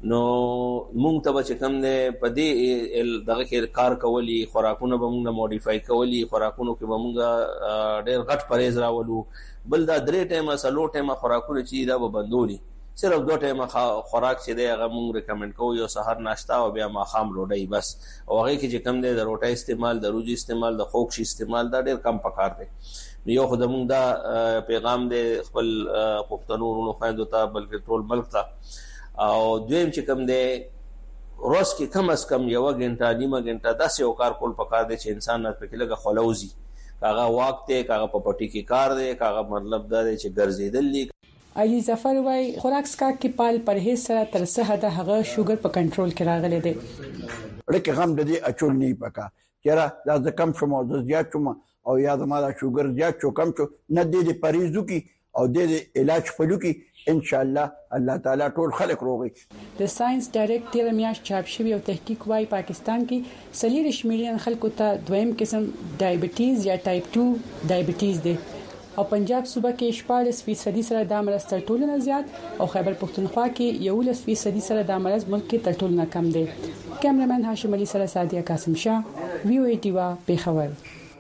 نو مونږ ته چې کوم نه پدې دغه کې کار کولی خوراکونه به مونږه موډیفای کولی خوراکونو کې به مونږه ډېر غټ پرهیز راولو بل دا درې ټیمه سلو ټیمه خوراکونه چې دا به بندولي صرف دوه ټیمه خوراک چې دی هغه مونږ ریکمند کوو یو سحر ناشته او بیا ماښام ډوډۍ بس او هغه کې چې کم دی د روټۍ استعمال د روجي استعمال د خوږ شي استعمال دا ډېر کم پکار دی یو خو زموږ دا پیغام دی خپل پښتنو ورونو خویندو ته بلکې ټول ملک ته او دویم چې کم دی روز کې کم از کم یوه ګنټه نیمه ګنټه داسې یو کار کول پکار دی چې انسان نه پکې لږه خوله وځي کاغه واک دی کاغه په پټي کې کار دی کاغه مطلب دا دی چې ګرځېدل دي علي ظفر وايي خوراک سکا کې پال پرهیز سره تر څه حد هغه شوګر په کنټرول کې راغلي دي لکه غم د دې اچول نه پکا چیرې دا کم شوم او زیات شوم او یا د ما دا شوګر زیات شو کم شو نه دې پرهیزو کې او دې علاج پلو کې ان شاء الله الله تعالی ټول خلق روغي د ساينس ډایرکټ تیر میاش چاپ شوی او تحقیق وايي پاکستان کې سلیریش میلیون خلکو ته دویم قسم ډایبټیز یا ټایپ ټو ډایبټیز دی او پنجاب صوبه کې شپږ فیصد سره د مرض تر ټولو نه زیات او خیبر پختونخوا کې یو فیصد سره د مرض ملک کې تر ټولو نه کم دی کیمرمن هاشم علي سره سادیا قاسم شاه وی او ای ټی وا پیښور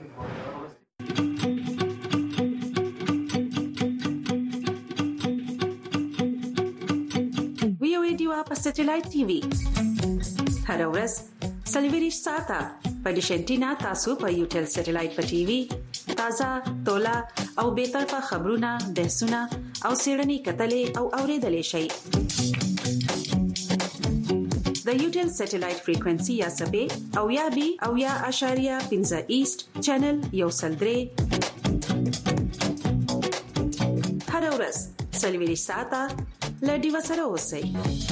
وی او ای ټی وا په سټلایټ ټي وي هر ورځ سلیویریش ساته په ډیشنټینا تاسو په یوټل سټلایټ په ټي وي تازه تولا او به طرفه خبرونه بحثونه او سیړنی کتلې او اوریدلې شي د یوټل سټلایټ فریکوئنسي یا سبې او یا بي او یا اشاریه پنځه ایست چینل یو سلدري هر ورځ سلیویری ساته لډي وسره اوسئ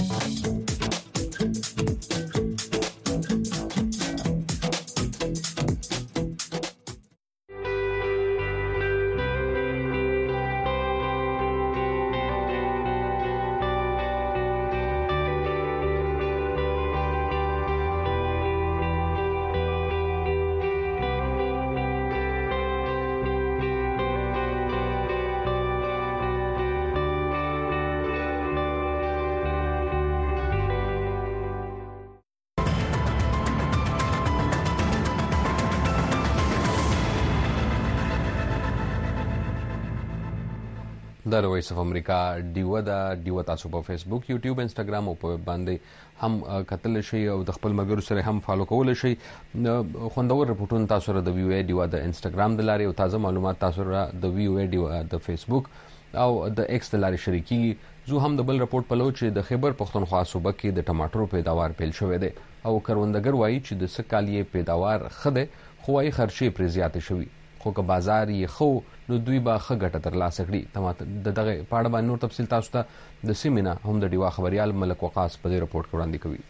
د وایس اف امریکا ډیو دا ډیو تاسو په فیسبوک یوټیوب انسټاګرام او په باندې هم کتل شي او د خپل مګر سره هم فالو کول شي خوندور رپورټونه تاسو سره د وی او ای ډیو د انسټاګرام د لارې او تازه معلومات تاسو سره د وی او ای ډیو د فیسبوک او د ایکس د لارې شریکي زه هم د بل رپورټ په لور چې د خیبر پختونخوا صوبه کې د ټماټرو پیداوار پیل شوې ده او کروندګر وایي چې د سکالي پیداوار خده خوای خرچې پر زیاتې شوي خو که بازار یې خو نو دوی به ښه ګټه ترلاسه کړي د دغه په اړه باندې نور تفصیل تاسو ته د سیمینه هم د ډیوا خبريال ملک وقاص په دې رپورټ کې وړاندې کوي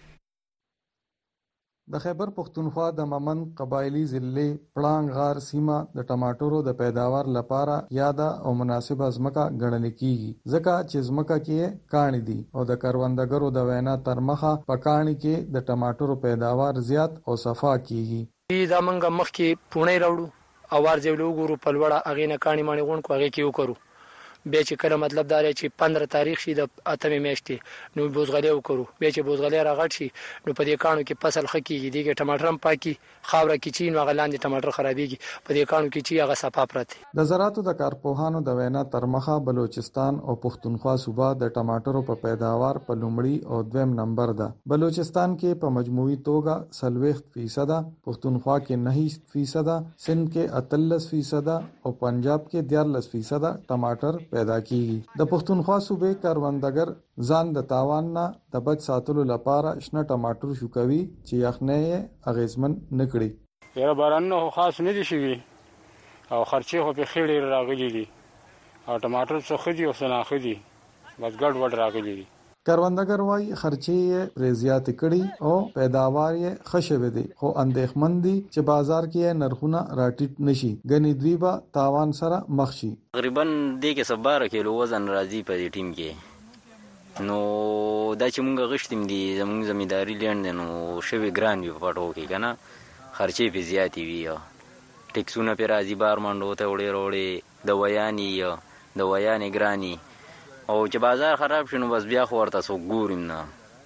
د خیبر پختونخوا د ممن قبایلی ضلع پړانګ غار سیمه د ټماټرو د پیداوار لپاره یاده او مناسبه ځمکه ګڼل کیږي ځکه چې ځمکه کې کاڼي دي او د کروندګرو د وینا تر مخه په کاڼي کې د ټماټرو پیداوار زیات او صفا کیږي دا منګه مخ کې پونه راوړو اوار جوړو ګورو په لوړه اغه نه کانی مانی غون کو هغه کې وکړو به چې کله مطلب دا لري چې پندرہ تاریخ شي د اتمه میاشتې نو بوزغلې وکړو به چې بوزغلې راغټ شي نو په دې کانو کې فصل خکېږي دغه ټماټرم پاکي خاوره کې چین وغلاندې ټماټر خرابېږي په دې کانو کې چې هغه صفا پرته د زراعتو د کارپوهانو د وینا تر مخه بلوچستان او پښتونخوا صوبه د ټماټرو په پیداوار په لومړی او دویم نمبر ده بلوچستان کې په مجموعي توګه سلويخت فیصد پښتونخوا کې نه فیصد سند کې اتلس فیصد او پنجاب کې دیارلس فیصد ټماټر پیدا کیږي د پښتونخوا صوبې کاروندګر ځان د تاوان نه د بچ ساتلو لپاره شنه ټماټر شو کوي چې یخنۍ اغیزمن نکړي یره باران نو خاص نه دي شي او خرچې خو په خېړې راغلي دي او ټماټر څه خدي او سنا خدي بس ګډ وډ راغلي دي کروندګر وايي خرچې پر زیات کړي او پیداوار یې خښوي دي خو اندېښمن دي چې بازار کې نرخونه راټیټ نشي غني دوی به تاوان سره مخ شي تقریبا د کې سباره کیلو وزن راځي په دې ټیم کې نو دا چې مونږ غشتم دي زموږ زمینداری لند نو شوی ګران وي په پټو کې کنه خرچې به زیاتې وي ټیکسونه پر راځي بار منډو ته وړي وړي د ویاني د ویاني ګرانی او چې بازار خراب شنو بس بیا خو ورته سو ګورم نه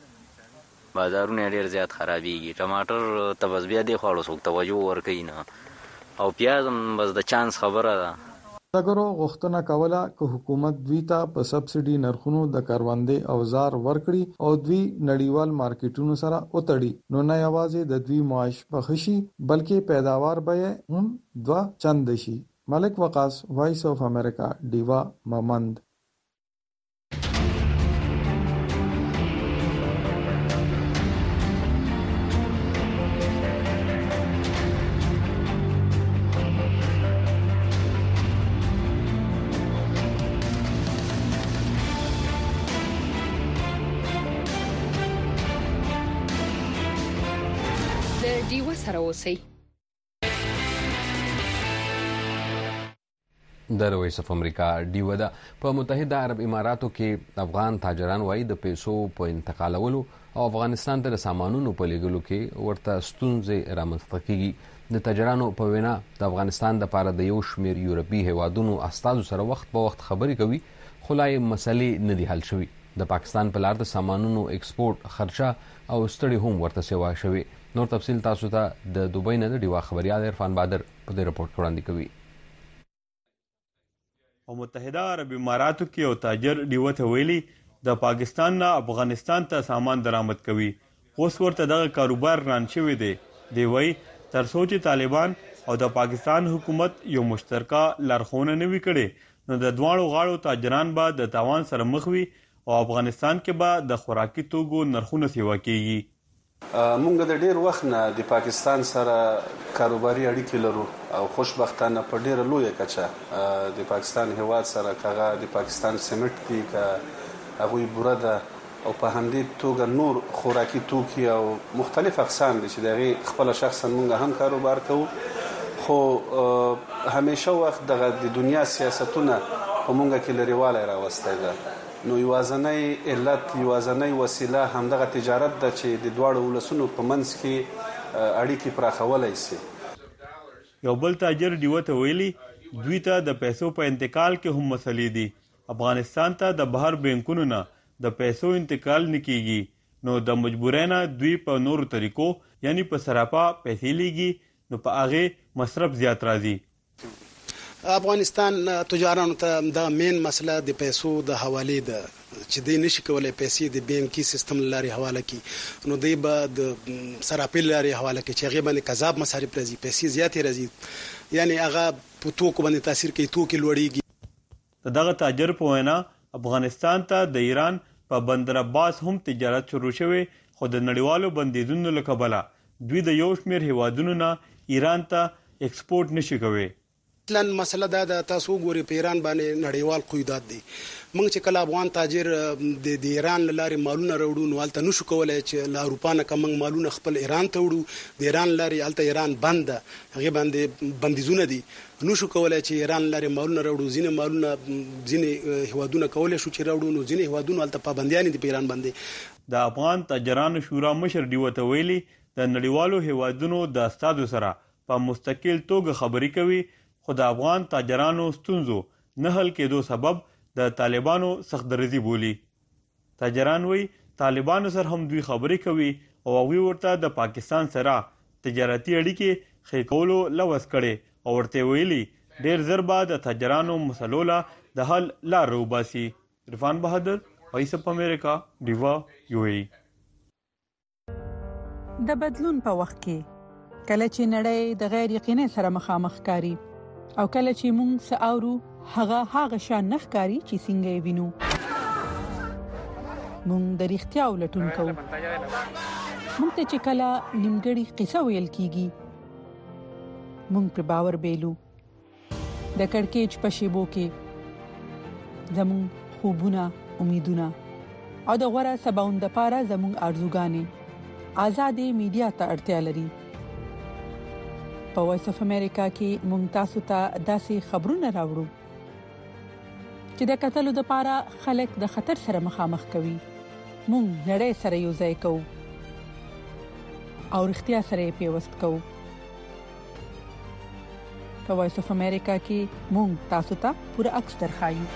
بازارونه ډیر زیات خرابېږي. ټماټر ته بس بیا دې خواړو څوک توجه ورکوي نه، او پیاز هم بس د چانس خبره ده. سوداګرو غوښتنه کوله چې حکومت دوی ته په سبسډي نرخونو د کروندې اوزار ورکړي او دوی نړیوال مارکیټونو سره وتړي، نو نه یوازې د دوی معاش په شي بلکې پیداوار به هم دوه چند شي. ملک وقاص، وایس اف امریکا، ډیوا، ممند. ډیوا سره اوسئ. د وایس اف امریکا ډیوا ده. په متحده عرب اماراتو کې افغان تاجران وایي د پیسو په انتقالولو او افغانستان ته د سامانونو په لیږلو کې ورته ستونزې رامنځته کیږي. د تاجرانو په وینا د افغانستان لپاره د یو شمېر یورپي هیوادونو استازو سره وخت په وخت خبرې کوي، خو لا یې مسلې نه دي حل شوي. د پاکستان په لار د سامانونو ایکسپورټ خرچه او ستړي هم ورته سیوا شوي. نور تفصیل تاسو ته د دوبۍ نه د ډیوا خبريال عرفان بادر په دې رپورټ وړاندې کوي. په متحده عرب اماراتو کې یو تاجر ډیوا ته ویلي د پاکستان نه افغانستان ته سامان درآمد کوي، اوس ورته دغه کاروبار ران شوی دی. دی وایي تر څو چې طالبان او د پاکستان حکومت یو مشترکه لارښوونه نه وي کړې، نو د دواړو غاړو تاجران به د تاوان سره مخ وي او افغانستان کې به د خوراکي توکو نرخونه سیوا کیږي. مونږ د ډیر وخت نه د پاکستان سره کاروباري اړیکې لرو او خوشبختانه په ډیره لویه کچه د پاکستان هیواد سره کغه د پاکستان سیمنټ دی که هغوی بوره ده او په همدې توګه نور خوراکي توکي او مختلف اقسام دي چې دغه خپل شخصا مونږ هم کاروبار کوو، خو همیشه وخت دغه د دنیا سیاستونه په مونږ کې لريواله راوستي ده. نو یوازنی علت یوازنی وسیله همدغه تجارت ده چې د دواړو ولسونو په منځ کې اړیکې پراخولای شي. یو بل تاجر ډیوا ته ویلي دوی ته د پیسو په انتقال کې هم مسلې دي. افغانستان ته د بهر بانکونو نه د پیسو انتقال نه کیږي، نو د مجبورینه دوی په نورو طریقو یعنی په سراپا پیسې لیږي، نو په هغه مصرف زیات راځي. افغانستان تجارانو ته د مین مسله د پیسو د حواله ده چې دوی نشي کولای پیسې د بانکي سیستم لاري حواله کی، نو دوی به د سراپیل لاري حواله کی چې هغه باندې کذاب مصارف راځي، پیسې زیات راځي، یعنی هغه په توکو باندې تاثیر کوي، توکي لوړیږي. دغه تاجر په وینا افغانستان ته د ایران په بندر عباس هم تجارت شروع شوی، خو د نړیوالو بندیزونو له کبله دوی د یو شمېر هیوادونو نه ایران ته ایکسپورټ نشي کوي. اصلا مسله دا د تاسو ګوري په ایران باندې نړیوال قیودات دي. موږ چې کله افغان تاجر د ایران لاري مالونه راوړو نو الته نشو کولای چې له اروپا نه کوم مالونه خپل ایران ته وړو، د ایران لاري الته ایران بند ده، هغه باندې بندیزونه دي، نشو کولای چې ایران لاري مالونه راوړو. ځینې مالونه ځینې هوادونه کولای شو چې راوړو، نو ځینې هوادونه الته پابندیان دي په ایران باندې. د افغان تاجرانو شورا مشر ډیوا ته ویلي د نړیوالو هوادونو د استادو سره په مستقل توګه خبرې کوي، خو د افغان تاجرانو ستونزو نه حل کېدو سبب د طالبانو سخت درزي بولی. تاجران وی طالبانو سره هم دوی خبرې کوي او هغوی ورته د پاکستان سره تجارتي اړیکې ښې کولو لوس کړي او ورته ویلي ډېر زر به د تاجرانو مسلو له د حل لار راوباسي. عرفان بهادر، وایس اف امریکا، ډیوا، یو ای. د بدلون په وخت کې کله چې نړۍ د غیر یقیني سره مخامخ کاری او کله چې موږ ساورو هغه هغه شان نخکاری چې څنګه وینو، موږ د اړتیا ولټون کوو. موږ ته چې کله نیمګړی قصه ویل کیږي موږ پر باور بیلو. د کڑکېچ په شیبو کې زموږ خوبونه، امیدونه او د غوړه سباوند لپاره زموږ ارزوګانې آزادې میډیا ته اړتیا لري. په وایس اف امریکا کې ممتاز ته داسې خبرونه راوړو چې د قتل لپاره خلک د خطر سره مخامخ کوي. مونږ نړۍ سره یو ځای کوو او اړتیا سره پیوست کوو. په وایس اف امریکا کې مونږ تاسو ته پوره عکس درخایو.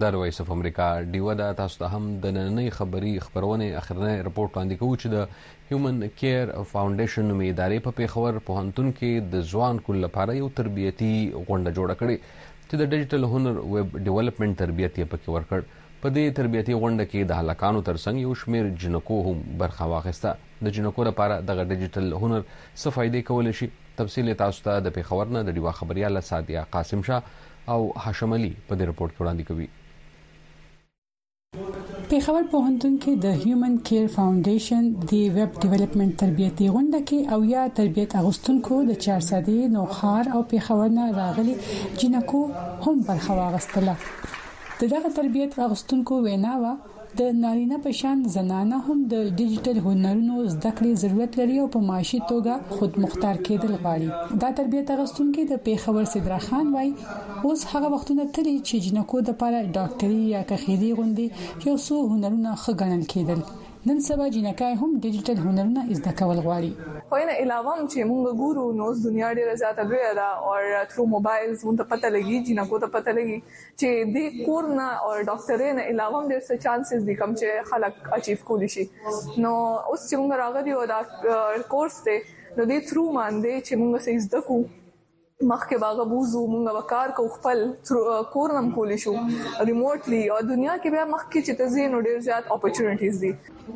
در وایس اف امریکا ډیو دا تاسو ته هم د نننۍ خبري خبرونه اخرنی رپورت وړاندې کوي چې د هیومن کیر فاونډیشن نومي ادارې په پیښور پوهنتون کې د ځوان کول لپاره یو تربیتی غونډه جوړه کړې چې د ډیجیټل هنر ویب ډیولپمنٹ تربیت یې پکې ورکړ. په دې تربیتی غونډه کې د هلکانو ترڅنګ یو شمیر جنکو هم برخه واخیسته. د جنکو لپاره دغه ډیجیټل هنر څه فائدې کولای شي؟ تفصیل تاسو ته د پیښور نه د ډیوا خبريال سادیا قاسم شاه او هاشم علي په دې رپورت کې وړاندې کوي. پیښور پوهنتون کې د هیومن کیر فاونډیشن د ویب ډیولپمنٹ تربیتی غونډه کې او یا تربیت اغوستونکو د چار ساده نوخار او پیښور نه راغلي جنکو هم برخه واغستله. دغه تربیت اغوستونکو ویناوه د نارینه په شان زنانه هم د ډیجیټل هنرونو زده کړې ضرورت لري او په معاشي توګه خود مختار کېدل غواړي. دا تربیت اغوستونکو د پیښور صدرا خان وای اوس هغه وختونه ترې چې جنکو د لپاره ډاکټري یا کخیری غوندي یو څو هنرونه خګنل کېدل. نن سبا جنکای هم ډیجیټل هنرونه زده کول غواړي. خو نه علاوه چې موږ ګورو نو دنیا ډیره زیاته لوی ده او تھرو موبایلز موږ ته پته لګي جنکو ته پته لګي چې د کورنا او ډاکټرې نه علاوه ډېر څه چانسز دي کوم چې خلک اچیو کولی شي. نو اوس چې موږ راغلي او دا کورس ته نو د تھرو باندې چې موږ سې زده کو مخکې باغه بوزو موږ وکړ کو خپل کورنم کولی شو ریموټلی او دنیا کې بیا مخکې چې تزین ډېر زیات اپورتونټیز دي.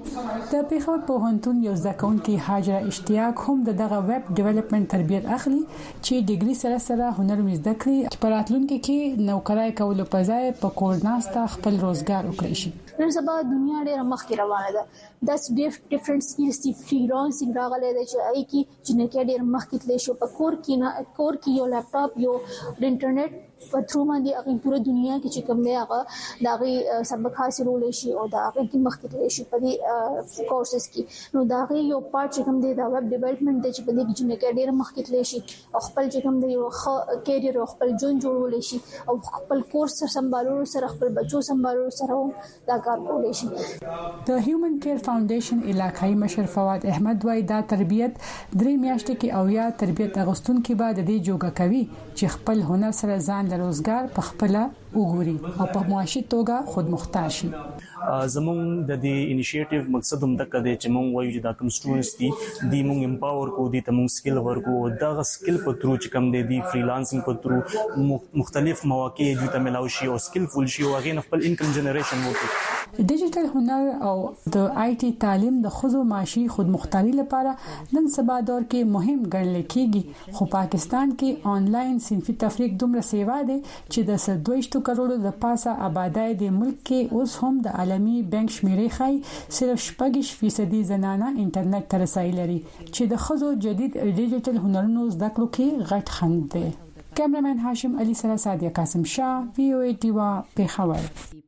د پیښور پوهنتون یو ځکهونکي حاجره اشتیاق هم دغه ویب ډیولپمنٹ تربیت اخلي چې ډیګري سره سره هنر زده کړي چې په راتلونکي کې نوکرای کولو په ځای په کور ناسته خپل روزګار وکړي شي. نن سبا دنیا ډېر مخکې روانه ده. داس ډیفرنٹ سکلز دی فریلانسینګ راغلی دی چې ای کی چې نه کې ډېر مخکې تللی شو په کور کې نه کور کې یو لپټاپ یو د انټرنیټ په تھرو باندې هغه پوره دنیا کې چې کوم دی هغه د هغه سبق حاصلول شي او د هغه کې مخکې تللی شي په دې کورسز کې. نو د هغه یو پارت چې کوم دی د ویب ډیولپمنٹ دی چې په دې کې چې نه کې ډېر مخکې تللی شي او خپل چې کوم دی یو کیریئر او خپل ژوند جوړول شي او خپل کورس سمبالولو سره خپل بچو سمبالولو سره دا کار کولی شي. د هیومن کیر فاونډیشن علاقائی مشر فواد احمد وای دا تربیت درې میاشتې کې او یا تربیت اغوستونکو بعد د جوګه کوي چې خپل هنر سره ځان له روزګار په خپل وګوري او په معاشي توګه خود مختار شي. زموږ د دې انیشیټیو مقصد هم د کده چې موږ وایو چې دا کوم سټوډنټس دي د موږ امپاور کو دي ته موږ سکل ورکو او دا سکل په ترو چې کوم دي د فریلانسینګ په ترو مختلف مواقع د ته ملاوي شي او سکل فول شي او غیر خپل انکم جنریشن وکړي. ډیجیټل هنر او د آی ټي تعلیم د خود معاشي خود مختاری لپاره نن سبا دور کې مهم ګڼل کېږي. خو پاکستان کې آنلاین صنفي تفریق دومره سیوا ده چې د دویشت کروڑو د پاسه آبادای د ملک کې اوس هم د عالمي بانک شمیرې خای صرف شپږ فیصد زنانه انټرنیټ ته رسایي لري چې د خزو جدید ډیجیټل هنرونو زده کړو کې غټ خنډ دی. کیمرمن هاشم علي سره سادیا قاسم شاه وی او ای ټیوا پیښور.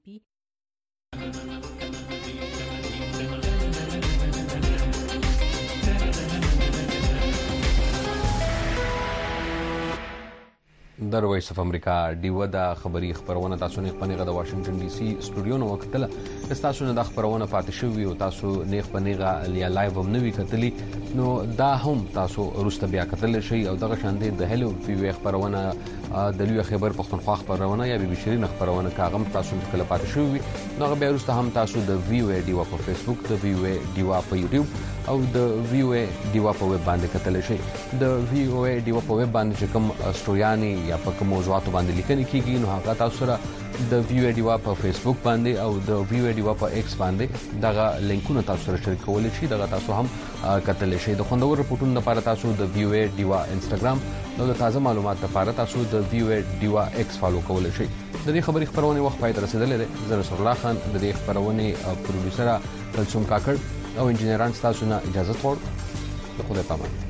در وایس اف امریکا ډیو دا خبري خبرونه تاسو نه پنیغه د واشنگټن ډي سي سټوډیو نو وکټله تاسو نه د خبرونه پاتې شوی او تاسو نه پنیغه لیا لایو هم نوي کتلی نو دا هم تاسو روسته بیا کتل شي او دغه شان دي د هلو پی وی خبرونه د لوی خبر پښتونخوا خبرونه یا بي بي شيرين خبرونه کاغم تاسو کله پاتې شوی نو بیا روسته هم تاسو د وی او ډیو په فیسبوک د وی او ډیو په یوټیوب او د وی او ډیو په ویب باندې کتل شي. د وی او ډیو په ویب باندې کوم استوریانی یا په کوم موضوعاتو باندې لیکنې کیږي نو هغه تاسو سره د وی او ډیو په فیسبوک باندې او د وی او ډیو په ایکس باندې دغه لینکونه تاسو سره شریکول شي. دغه تاسو هم کتل شي. د خوندور رپورټونو لپاره تاسو د وی او ډیو انستګرام نو د تازه معلومات لپاره تاسو د وی او ډیو ایکس فالو کول شي. د دې خبري خبرونه وخت پای ته رسیدلې ده. زه رسول الله خان د دې خبرونه پروډوسر کلثوم کاکړ او انجنیران تاسو نه اجازه غواړم. خدای پامان.